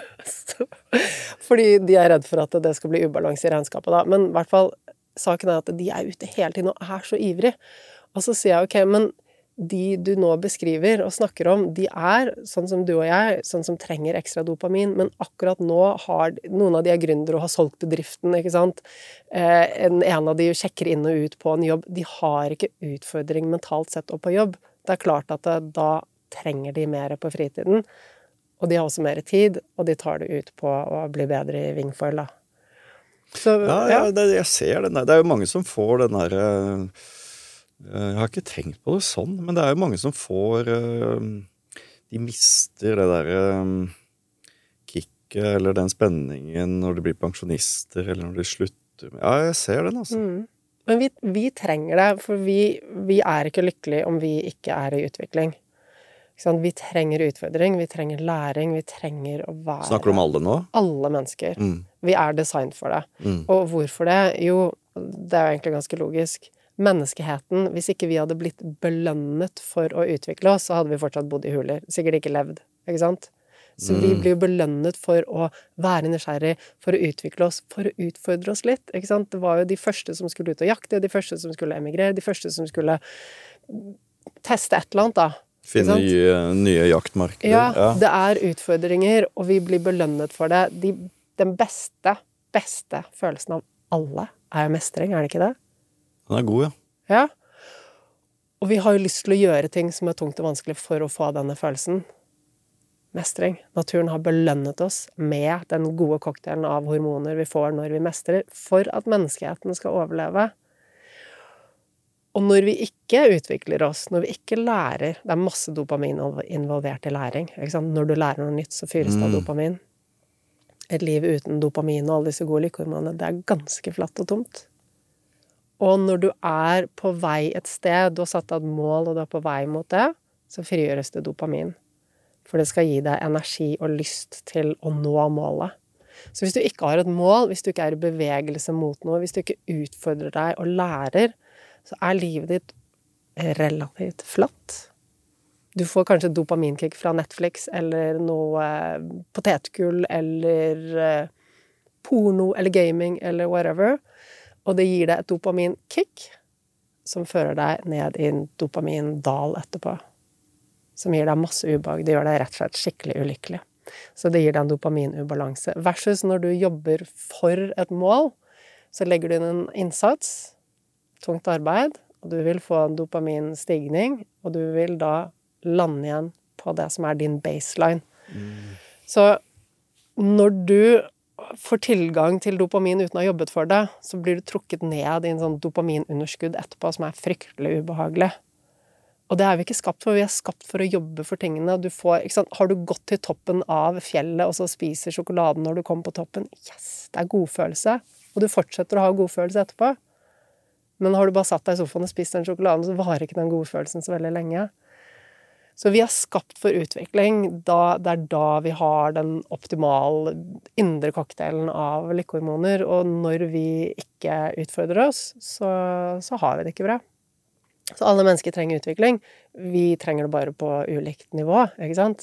Fordi de redd for at det skal bli ubalanse i regnskapet da. Men i hvert fall, saken at de ute hele tiden og så ivrige. Og så sier jeg, ok, men de du nå beskriver og snakker om, de sånn som du og jeg, sånn som trenger ekstra dopamin, men akkurat nå har noen av de gründere og har solgt bedriften, ikke sant? En av de sjekker inn og ut på en jobb. De har ikke utfordring mentalt sett opp på jobb. Det klart at da trenger de mer på fritiden. Og de har også mer tid, og de tar det ut på å bli bedre I wingfoil, da. Så, jeg ser den der. Det jo mange som får den der jeg har ikke tenkt på det sånn, men det jo mange som får de mister det der kicket eller den spenningen når de blir pensjonister eller når de slutter med. Ja, jeg ser den altså. Men vi trenger det, for vi ikke lykkelige om vi ikke I utvikling. Vi trenger utfordring, vi trenger læring, vi trenger å være... Snakker du om alle nå? Alle mennesker. Vi designet for det. Og hvorfor det? Jo, det jo egentlig ganske logisk. Menneskeheten, hvis ikke vi hadde blitt belønnet for å utvikle oss, så hadde vi fortsatt bodd I huler. Sikkert ikke levd, ikke sant? Så vi blir belønnet for å være nysgjerrig, for å utvikle oss, for å utfordre oss litt, ikke sant? Det var jo de første som skulle ut og jakte, de første som skulle emigrere, de første som skulle teste et eller annet da. Finne nye jaktmarkeder. Ja, det utfordringer, og vi blir belønnet for det. Den beste følelsen av alle jo mestring, det ikke det? Den god, ja. Ja. Og vi har jo lyst til å gjøre ting som tungt og vanskelig for å få denne følelsen. Mestring. Naturen har belønnet oss med den gode cocktailen av hormoner vi får når vi mestrer, for at menneskeheten skal overleve. Og når vi ikke utvikler oss, når vi ikke lærer, det masse dopamin involvert I læring, ikke sant? Når du lærer noe nytt, så fyres det av dopamin. Et liv uten dopamin og alle disse gode lykkehormonene, det ganske flatt og tomt. Og når du på vei et sted, du har satt deg et mål, og du på vei mot det, så frigjøres det dopamin. For det skal gi deg energi og lyst til å nå målet. Så hvis du ikke har et mål, hvis du ikke I bevegelse mot noe, hvis du ikke utfordrer deg og lærer, så livet ditt relativt flatt. Du får kanskje dopaminkick fra Netflix, eller noe potetgull, eller porno, eller gaming, eller whatever. Og det gir deg et dopaminkick, som fører deg ned I en dopamindal etterpå. Som gir deg masse ubehag. Det gjør deg rett og slett skikkelig ulykkelig. Så det gir deg en dopaminubalanse. Versus når du jobber for et mål, så legger du inn en innsats, tungt arbeid, og du vil få en dopaminstigning, og du vil da lande igjen på det som din baseline. Så når du får tilgang til dopamin uten å ha jobbet for det, så blir du trukket ned I en sånn dopaminunderskudd etterpå som fryktelig ubehagelig. Og det vi ikke skapt for, vi skapt for å jobbe for tingene. Du får, ikke sant? Har du gått til toppen av fjellet, og så spiser sjokoladen når du kommer på toppen? Yes, det god følelse. Og du fortsetter å ha god følelse etterpå. Men har du bare satt deg I sofaen og spist den sjokoladen, så varer ikke den gode følelsen så veldig lenge. Så vi skapt for utvikling. Det da vi har den optimale indre cocktailen av lykkehormoner, og når vi ikke utfordrer oss, så har vi det ikke bra. Så alle mennesker trenger utvikling. Vi trenger det bare på ulikt nivå, ikke sant?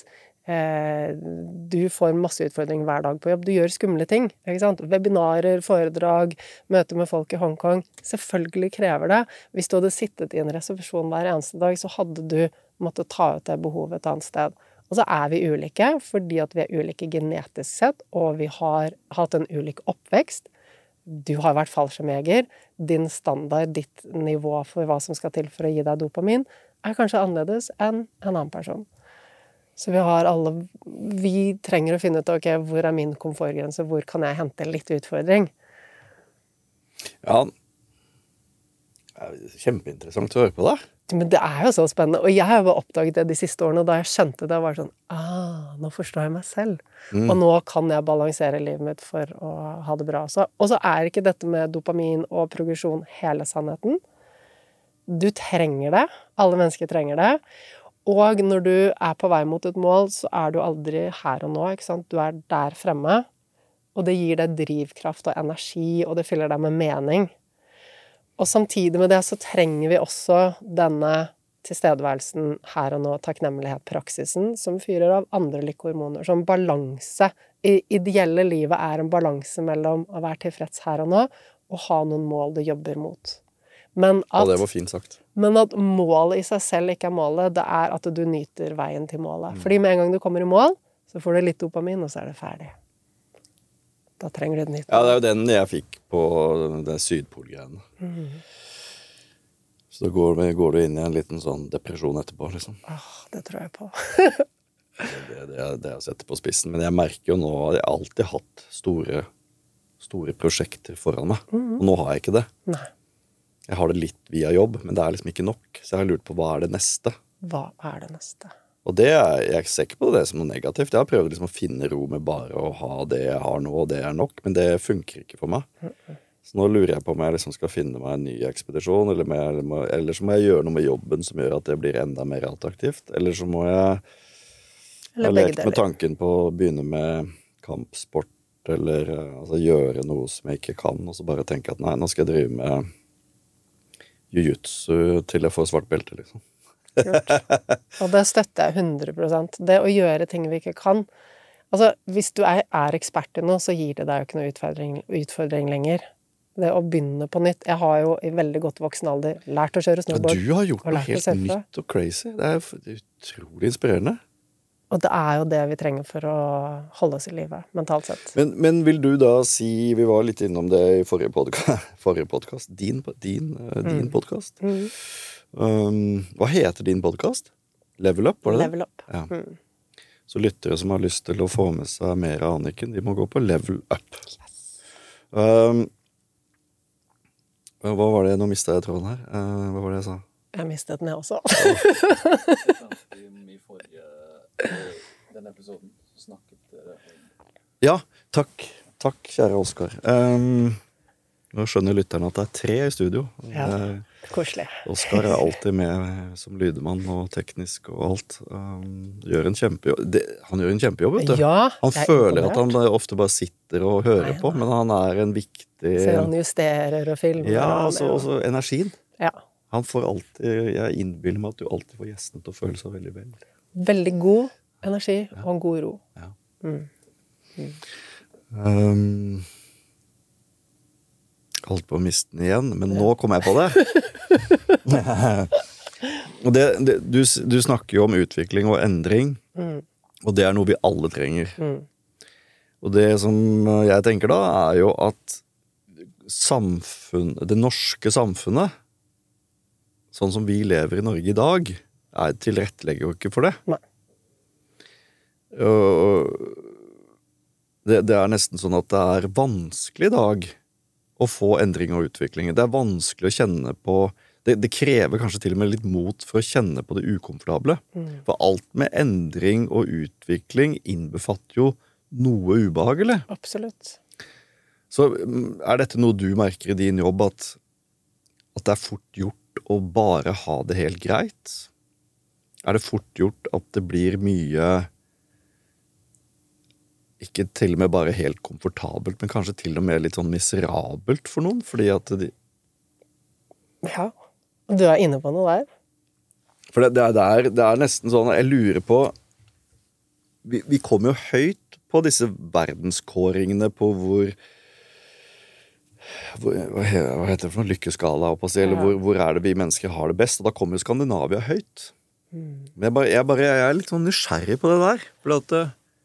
Du får masse utfordring hver dag på jobb. Du gjør skumle ting, ikke sant? Webinarer, foredrag, møter med folk I Hongkong. Selvfølgelig krever det. Hvis du hadde sittet I en resepsjon hver eneste dag, så hadde du måttet ta ut det behovet et annet sted. Og så vi ulike, fordi at vi ulike genetisk sett, og vi har hatt en ulik oppvekst. Du har vært fallskjermjeger. Din standard, ditt nivå for hva som skal til for å gi deg dopamin, kanskje annerledes enn en annen person. Så vi trenger å finne ut, ok, hvor min komfortgrense, hvor kan jeg hente litt utfordring? Ja, kjempeinteressant å høre på det. Men det jo så spennende, og jeg har jo oppdaget det de siste årene, og da jeg skjønte det, var sånn, nå forstår jeg meg selv. Og nå kan jeg balansere livet mitt for å ha det bra også. Og så ikke dette med dopamin og progresjon hele sannheten. Du trenger det, alle mennesker trenger det. Og når du på vei mot et mål, så du aldri her og nå, ikke sant? Du der fremme, og det gir deg drivkraft og energi, og det fyller deg med mening. Og samtidig med det så trenger vi også denne tilstedeværelsen her og nå, takknemlighet-praksisen, som fyrer av andre lykkehormoner, som balanse. Ideelle livet en balanse mellom å være tilfreds her og nå, og ha noen mål du jobber mot. Men det var fint sagt. Men at målet I seg selv ikke målet, det at du nyter veien til målet. Fordi med en gang du kommer I mål, så får du litt dopamin, og så det ferdig. Da trenger du et nytt. Ja, det jo den jeg fikk på det sydpolgreiene. Så da går du inn I en liten sånn depresjon etterpå, liksom. Det tror jeg på. det å sette på spissen, men jeg merker jo nå at jeg alltid hatt store prosjekter foran meg, og nå har jeg ikke det. Nei. Jeg har det litt via jobb, men det er liksom ikke nok, så jeg har lurt på hva det neste? Hva det neste? Og jeg ser ikke på det som noe negativt. Jeg har prøvd liksom å finne ro med bare å ha det jeg har nå, og det er nok, men det funker ikke for meg. Så nå lurer jeg på om jeg liksom skal finne meg en ny ekspedisjon, eller så må jeg gjøre noe med jobben som gjør at det blir enda mer attraktivt, eller så må jeg ha lekt med tanken på å begynne med kampsport, eller altså, gjøre noe som jeg ikke kan, og så bare tenke at nei, nå skal jeg drive med jiu-jitsu til jeg får svart belte, liksom. Kult. Og det støtter jeg 100%. Det å gjøre ting vi ikke kan. Altså, hvis du er ekspert i noe, så gir det deg jo ikke noe utfordring lenger. Det å begynne på nytt. Jeg har jo i veldig godt voksen alder lært å kjøre snowboard. Ja, du har gjort noe helt nytt og crazy. Det er utrolig inspirerende. Og det er jo det vi trenger for å holde oss i livet, mentalt sett. Men vil du da si, vi var litt innom det i forrige podcast, din podcast. Hva heter din podcast? Level Up, var det det? Level Up. Ja. Så lyttere som har lyst til å få med seg mer av Anniken, de må gå på Level Up. Yes. Hva var det? Nå mistet jeg tråden her. Hva var det jeg sa? Jeg mistet den jeg også. Den episoden snakket dere om. Ja, takk, kjære Oskar. Nå skjønner lytterne at det er 3 i studio. Ja, koselig. Oskar er alltid med som lydmann og teknisk og alt. Han gjør en kjempejobb, vet du. Ja, han føler at han ofte bare sitter og hører på, men han er en viktig... Så han justerer og filmer. Ja, også energien. Ja. Han får alltid, jeg innbiller meg at du alltid får gjestene til å føle seg veldig vel. Veldig god energi og en god ro. Ja. Holdt på å miste den igjen, men nå kom jeg på det. Og du snakker jo om utvikling og endring, og det er noe vi alle trenger. Og det som jeg tenker da, er jo at det norske samfunnet, sånn som vi lever i Norge i dag, tilrettelegger jo ikke for det. Nei. Det er nesten sånn at det er vanskelig i dag å få endring og utvikling. Det er vanskelig å kjenne på, det krever kanskje til og med litt mot for å kjenne på det ukomfortable. For alt med endring og utvikling innbefatter jo noe ubehagelig. Absolutt. Så er dette noe du merker i din jobb, at det er fort gjort å bare ha det helt greit? Er det fort gjort at det blir mye, ikke til og med bare helt komfortabelt, men kanskje til og med litt sånn miserabelt for noen, fordi at Ja, du er inne på noe der. For det er nesten sånn, jeg lurer på, vi kommer jo høyt på disse verdenskåringene på hva heter det for noe, lykkeskala, eller hvor er det vi mennesker har det best, og da kommer jo Skandinavia høyt. Men jeg er litt sånn nysgjerrig på det der, for at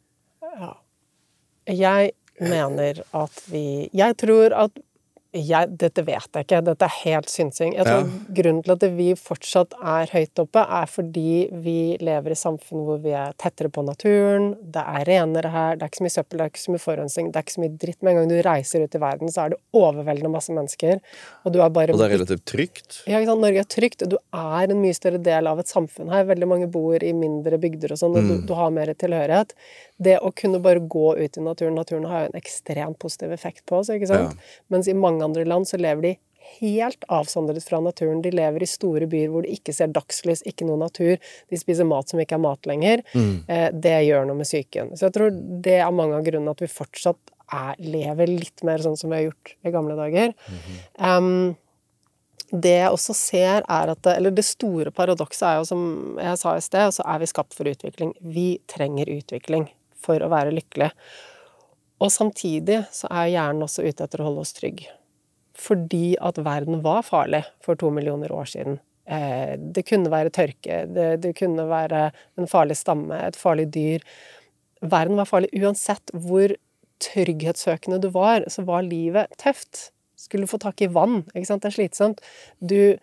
Jeg mener at jeg tror at dette vet jeg ikke, dette er helt synsing. Jeg tror grunnen til at vi fortsatt er høyt oppe er fordi vi lever i samfunn hvor vi er tettere på naturen, det er renere her, det er ikke så mye søppel, det er ikke så mye forurensning, det er ikke så mye dritt. Med en gang du reiser ut i verden, så er det overveldende masse mennesker, og du er bare... Og det er relativt trygt. Ja, ikke sant? Norge er trygt, og du er en mye større del av et samfunn her. Veldig mange bor i mindre bygder og sånn, og du har mer tilhørighet. Det å kunne bare gå ut i naturen har jo en ekstremt positiv effekt på oss, ikke sant? Ja. Mens i mange andre land så lever de helt avsondret fra naturen. De lever i store byer hvor de ikke ser dagslys, ikke noe natur. De spiser mat som ikke er mat lenger. Det gjør noe med psyken. Så jeg tror det er mange av grunnene at vi fortsatt lever litt mer sånn som vi har gjort i gamle dager. Det jeg også ser er at det store paradokset er jo, som jeg sa i sted, så er vi skapt for utvikling. Vi trenger utvikling for å være lykkelig. Og samtidig så er hjernen også ute etter å holde oss trygg. Fordi at verden var farlig for 2 millioner år siden. Det kunne være tørke, det kunne være en farlig stamme, et farlig dyr. Verden var farlig uansett hvor trygghetssøkende du var, så var livet tøft. Skulle få tak i vann, ikke sant? Det er slitsomt.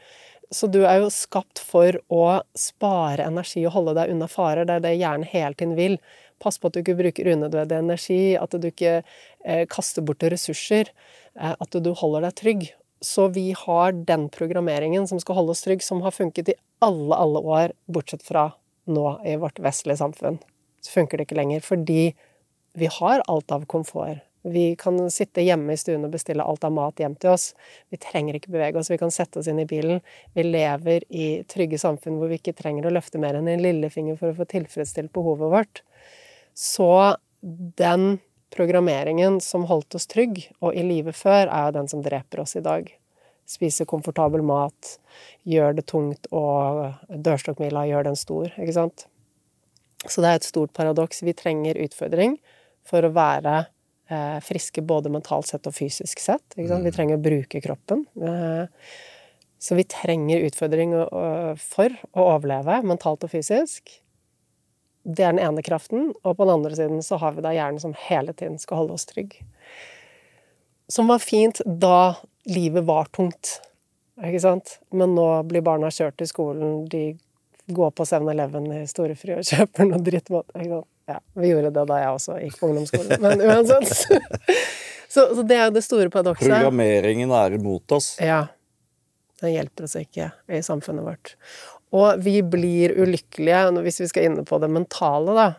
Så du er jo skapt for å spare energi og holde deg unna farer. Det er det hjernen hele tiden vil. Pass på at du ikke bruker unødvendig energi, at du ikke kaster bort ressurser, at du holder deg trygg. Så vi har den programmeringen som skal holde oss trygg, som har funket i alle år, bortsett fra nå i vårt vestlige samfunn. Så funker det ikke lenger, fordi vi har alt av komfort. Vi kan sitte hjemme i stuen og bestille alt av mat hjem til oss. Vi trenger ikke bevege oss, vi kan sette oss inn i bilen. Vi lever i trygge samfunn hvor vi ikke trenger å løfte mer enn en lillefinger for å få tilfredsstilt behovet vårt. Så den programmeringen som holdt oss trygg, og i livet før, er jo den som dreper oss i dag. Spise komfortabel mat, gjør det tungt, og dørstokkmila gjør den stor, ikke sant? Så det er et stort paradoks. Vi trenger utfordring for å være friske både mentalt sett og fysisk sett. Ikke sant? Vi trenger å bruke kroppen. Så vi trenger utfordring for å overleve, mentalt og fysisk. Det er den ene kraften, og på den andre siden så har vi da hjernen som hele tiden skal holde oss trygg. Som var fint da livet var tungt, ikke sant? Men nå blir barna kjørt til skolen, de går på 7-Eleven i Storefri og kjøper noe drittmat, ikke sant? Ja, vi gjorde det da jeg også gikk på ungdomsskolen, men uansett. Så det er jo det store paradokset. Programmeringen er imot oss. Ja, den hjelper oss ikke i samfunnet vårt. Og vi blir ulykkelige, hvis vi skal inne på det mentale da,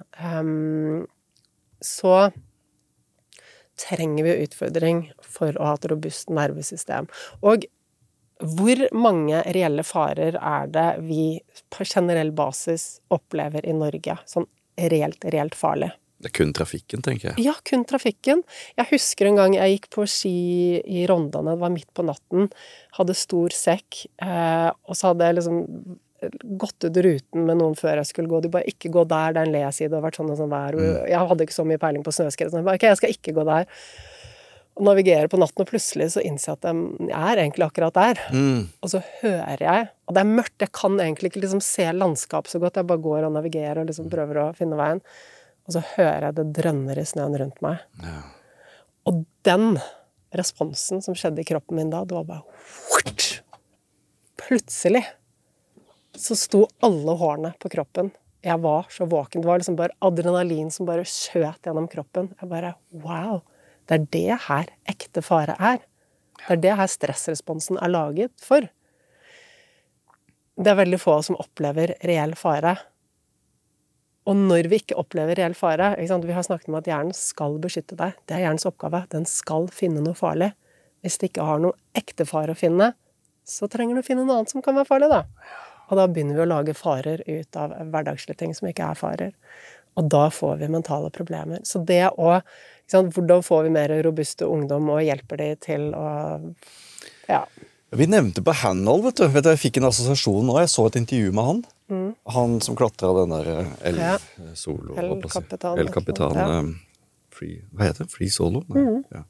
så trenger vi utfordring for å ha et robust nervesystem. Og hvor mange reelle farer er det vi på generell basis opplever i Norge, sånn reelt farlig? Det er kun trafikken, tenker jeg. Ja, kun trafikken. Jeg husker en gang jeg gikk på ski i Rondane, det var midt på natten, hadde stor sekk, og så hadde jeg liksom gått ut ruten med noen før jeg skulle gå. De bare, ikke gå der, det er en leside, det har vært sånn og sånn vær. Jeg hadde ikke så mye peiling på snøskred, så jeg bare, ok, jeg skal ikke gå der. Og navigerer på natten, og plutselig så innser jeg at jeg er egentlig akkurat der. Og så hører jeg, og det er mørkt, jeg kan egentlig ikke liksom se landskap så godt, jeg bare går og navigerer og liksom prøver å finne veien. Og så hører jeg det drønner i snøen rundt meg. Ja. Og den responsen som skjedde i kroppen min da, det var bare plutselig så sto alle hårene på kroppen. Jeg var så våken, det var liksom bare adrenalin som bare skjøt gjennom kroppen. Jeg bare, wow! Det er det her ekte fare er. Det er det her stressresponsen er laget for. Det er veldig få som opplever reell fare. Og når vi ikke opplever reell fare, ikke sant? Vi har snakket om at hjernen skal beskytte deg. Det er hjernens oppgave. Den skal finne noe farlig. Hvis det ikke har noe ekte fare å finne, så trenger du å finne noe annet som kan være farlig da. Og da begynner vi å lage farer ut av hverdagslige ting som ikke er farer. Og da får vi mentale problemer. Så det å, ikke sant, hvordan får vi mer robuste ungdom og hjelper de til å, ja. Vi nevnte på Handel, vet du. Jeg fikk en assosiasjon nå, jeg så et intervju med han. Han som klatret den der El-solo. El-Kapitan. Ja. Hva heter det? Free Solo? Ja.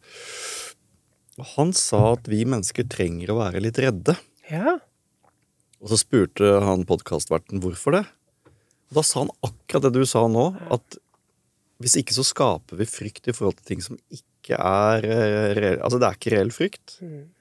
Og han sa at vi mennesker trenger å være litt redde. Ja. Og så spurte han podcastverten hvorfor det. Og da sa han akkurat det du sa nå, at hvis ikke så skaper vi frykt i forhold til ting som ikke er reell. Altså det er ikke reell frykt.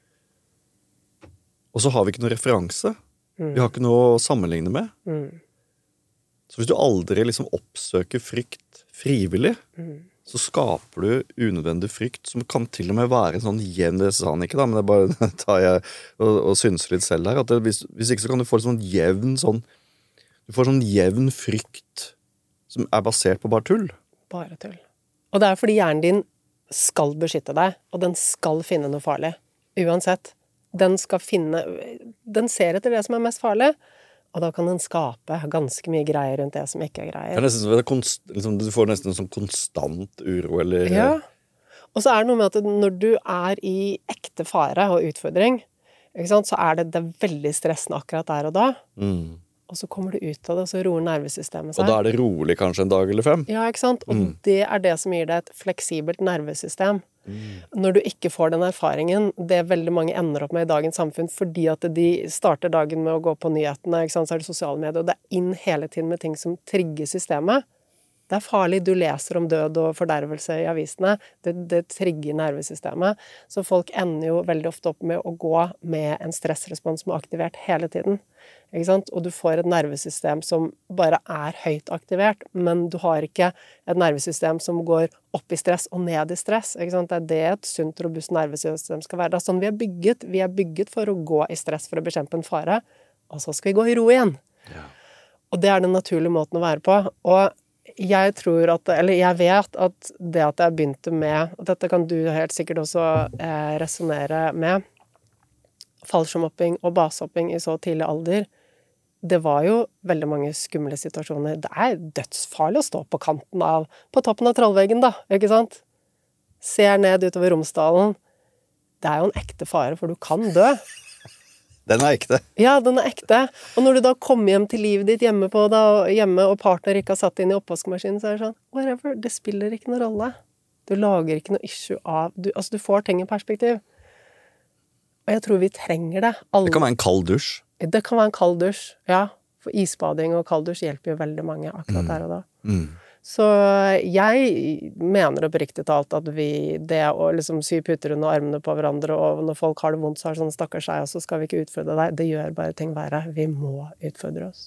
Og så har vi ikke noe referanse. Vi har ikke noe å sammenligne med. Så hvis du aldri liksom oppsøker frykt frivillig, så skaper du unødvendig frykt, som kan til og med være en sånn jevn, det sa han ikke da, men det bare tar jeg og synser litt selv her, at hvis ikke så kan du få sånn jevn sånn, du får sånn jevn frykt som er basert på bare tull. Bare tull. Og det er fordi hjernen din skal beskytte deg, og den skal finne noe farlig. Uansett. Den ser etter det som er mest farlig, og da kan den skape ganske mye greier rundt det som ikke er greier. Du får nesten en sånn konstant uro, eller... Ja. Og så er det noe med at når du er i ekte fare og utfordring, ikke sant, så er det veldig stressende akkurat der og da. Og så kommer du ut av det, og så roer nervesystemet seg. Og da er det rolig kanskje en dag eller 5? Ja, ikke sant? Og det er det som gir deg et fleksibelt nervesystem. Når du ikke får den erfaringen, det veldig mange ender opp med i dagens samfunn, fordi at de starter dagen med å gå på nyhetene, ikke sant? Så er det sosiale medier, og det er inn hele tiden med ting som trigger systemet. Det farlig, du leser om død og fordervelse i avisene, det trigger nervesystemet, så folk ender jo veldig ofte opp med å gå med en stressrespons som er aktivert hele tiden, ikke sant? Og du får et nervesystem som bare er høyt aktivert, men du har ikke et nervesystem som går opp i stress og ned i stress, ikke sant? Det er det et sunt, robust nervesystem skal være. Det er sånn vi er bygget for å gå i stress for å bekjempe en fare, og så skal vi gå i ro igjen. Ja. Og det er den naturlige måten å være på. Og jeg tror jeg vet at det at jeg begynte med, og dette kan du helt sikkert også resonere med, fallskjermhopping og basehopping i så tidlig alder, det var jo veldig mange skumle situasjoner. Det er dødsfarlig å stå på toppen av trollveggen da, ikke sant? Ser ned utover Romsdalen. Det er jo en ekte fare, for du kan dø. Den er ekte. Ja, den er ekte. Og når du da kommer hjem til livet ditt hjemme og partner ikke har satt inn i oppvaskmaskinen, så er det sånn, whatever, det spiller ikke noen rolle. Du lager ikke noe issue av, du får ting i perspektiv. Og jeg tror vi trenger det. Det kan være en kald dusj. Det kan være en kald dusj, ja. For isbading og kald dusj hjelper jo veldig mange akkurat der og da. Så jeg mener oppriktig talt at det å liksom sy puter under armene på hverandre, og når folk har det vondt, så er det sånn, stakkars seg, og så skal vi ikke utfordre deg. Det gjør bare ting verre. Vi må utfordre oss.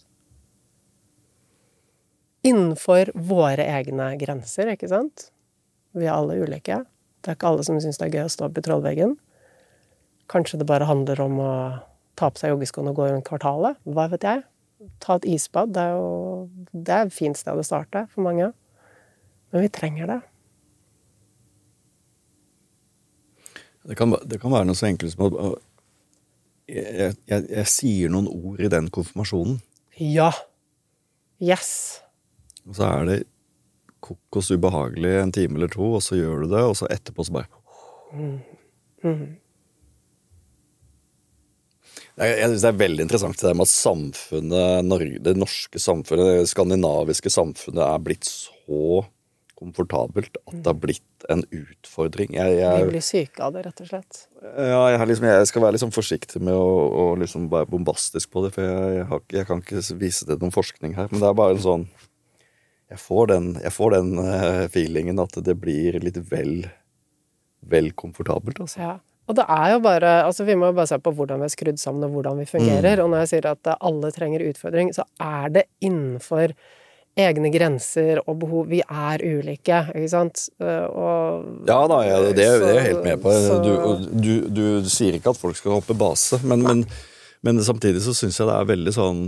Innenfor våre egne grenser, ikke sant? Vi er alle ulike. Det er ikke alle som synes det er gøy å stå opp i trollveggen. Kanskje det bare handler om å ta på seg joggeskoene og gå rundt kvartalet. Hva vet jeg? Ta et isbad, det er et fint sted å starte for mange. Men vi trenger det. Det kan være noe så enkelt som at jeg sier noen ord i den konfirmasjonen. Ja. Yes. Og så er det kokos ubehagelig en time eller to, og så gjør du det, og så etterpå så bare... Jeg synes det er veldig interessant det med at samfunnet, det norske samfunnet, det skandinaviske samfunnet er blitt så komfortabelt at det har blitt en utfordring. Vi blir syke av det, rett og slett. Ja, jeg skal være liksom forsiktig med å liksom være bombastisk på det, for jeg kan ikke vise det noen forskning her, men det er bare en sånn, jeg får den feelingen at det blir litt vel komfortabelt, altså. Ja. Og det er jo bare, altså vi må jo bare se på hvordan vi er skrudd sammen og hvordan vi fungerer, og når jeg sier at alle trenger utfordring, så er det innenfor egne grenser og behov. Vi er ulike, ikke sant? Ja da, det er jeg helt med på. Du sier ikke at folk skal hoppe base, men samtidig så synes jeg det er veldig sånn,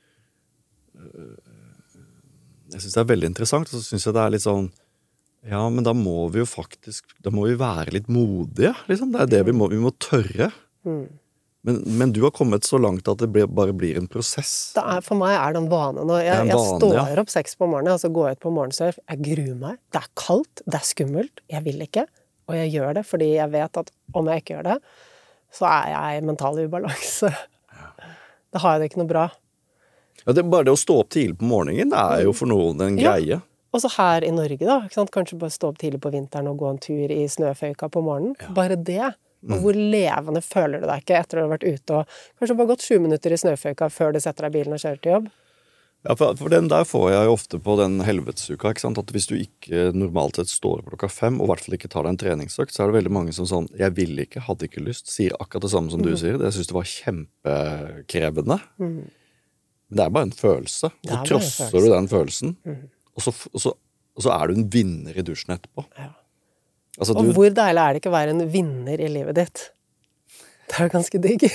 jeg synes det er veldig interessant, og så synes jeg det er litt sånn, ja, men da må vi være litt modige, liksom. Det er det vi må tørre. Men du har kommet så langt at det bare blir en prosess. For meg er det en vane nå. Jeg står opp 6 på morgenen, og så går jeg ut på morgensurf. Jeg gruer meg. Det er kaldt, det er skummelt. Jeg vil ikke, og jeg gjør det, fordi jeg vet at om jeg ikke gjør det, så er jeg mental ubalanse. Da har jeg det ikke noe bra. Ja, bare det å stå opp tidlig på morgenen, det er jo for noen en greie. Og så her i Norge da, ikke sant? Kanskje bare stå opp tidlig på vinteren og gå en tur i snøføyka på morgenen. Ja. Bare det. Og hvor levende føler du deg ikke etter å ha vært ute og kanskje bare gått 7 minutter i snøføyka før du setter deg i bilen og kjører til jobb? Ja, for den der får jeg jo ofte på den helvetesuka, ikke sant? At hvis du ikke normalt sett står opp klokka 5, og i hvert fall ikke tar deg en treningsøkt, så er det veldig mange som sånn, jeg vil ikke, hadde ikke lyst, sier akkurat det samme som du sier. Jeg synes det var kjempekrevende. Men det er bare en følelse. Så trosser du den følelsen. Og så er du en vinner i dusjen etterpå. Ja. Altså, og hvor deilig er det ikke å være en vinner i livet ditt? Det er jo ganske digg.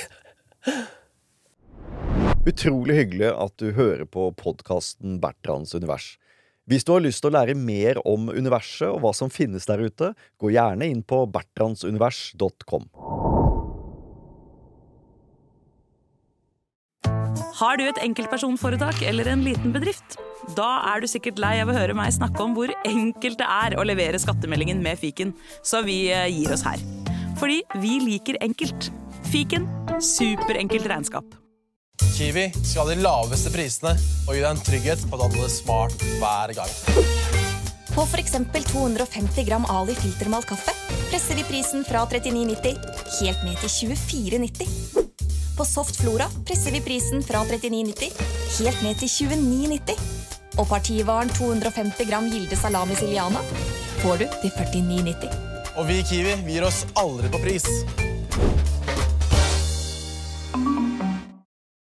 Utrolig hyggelig at du hører på podcasten Bertrands univers. Hvis du har lyst til å lære mer om universet og hva som finnes der ute, gå gjerne inn på bertrandsunivers.com. Har du et enkeltpersonforetak eller en liten bedrift? Da er du sikkert lei av å høre meg snakke om hvor enkelt det er å levere skattemeldingen med Fiken, så vi gir oss her. Fordi vi liker enkelt. Fiken, superenkelt regnskap. Kiwi skal ha de laveste prisene og gi deg en trygghet på at du handler smart hver gang. På for eksempel 250 gram Ali filtermalt kaffe presser vi prisen fra 39,90 helt ned til 24,90. På Soft Flora presser vi prisen fra 39,90 helt ned til 29,90. Og partivaren 250 gram Gilde Salami Siliana får du til 49,90. Og vi i Kiwi, vi gir oss aldri på pris.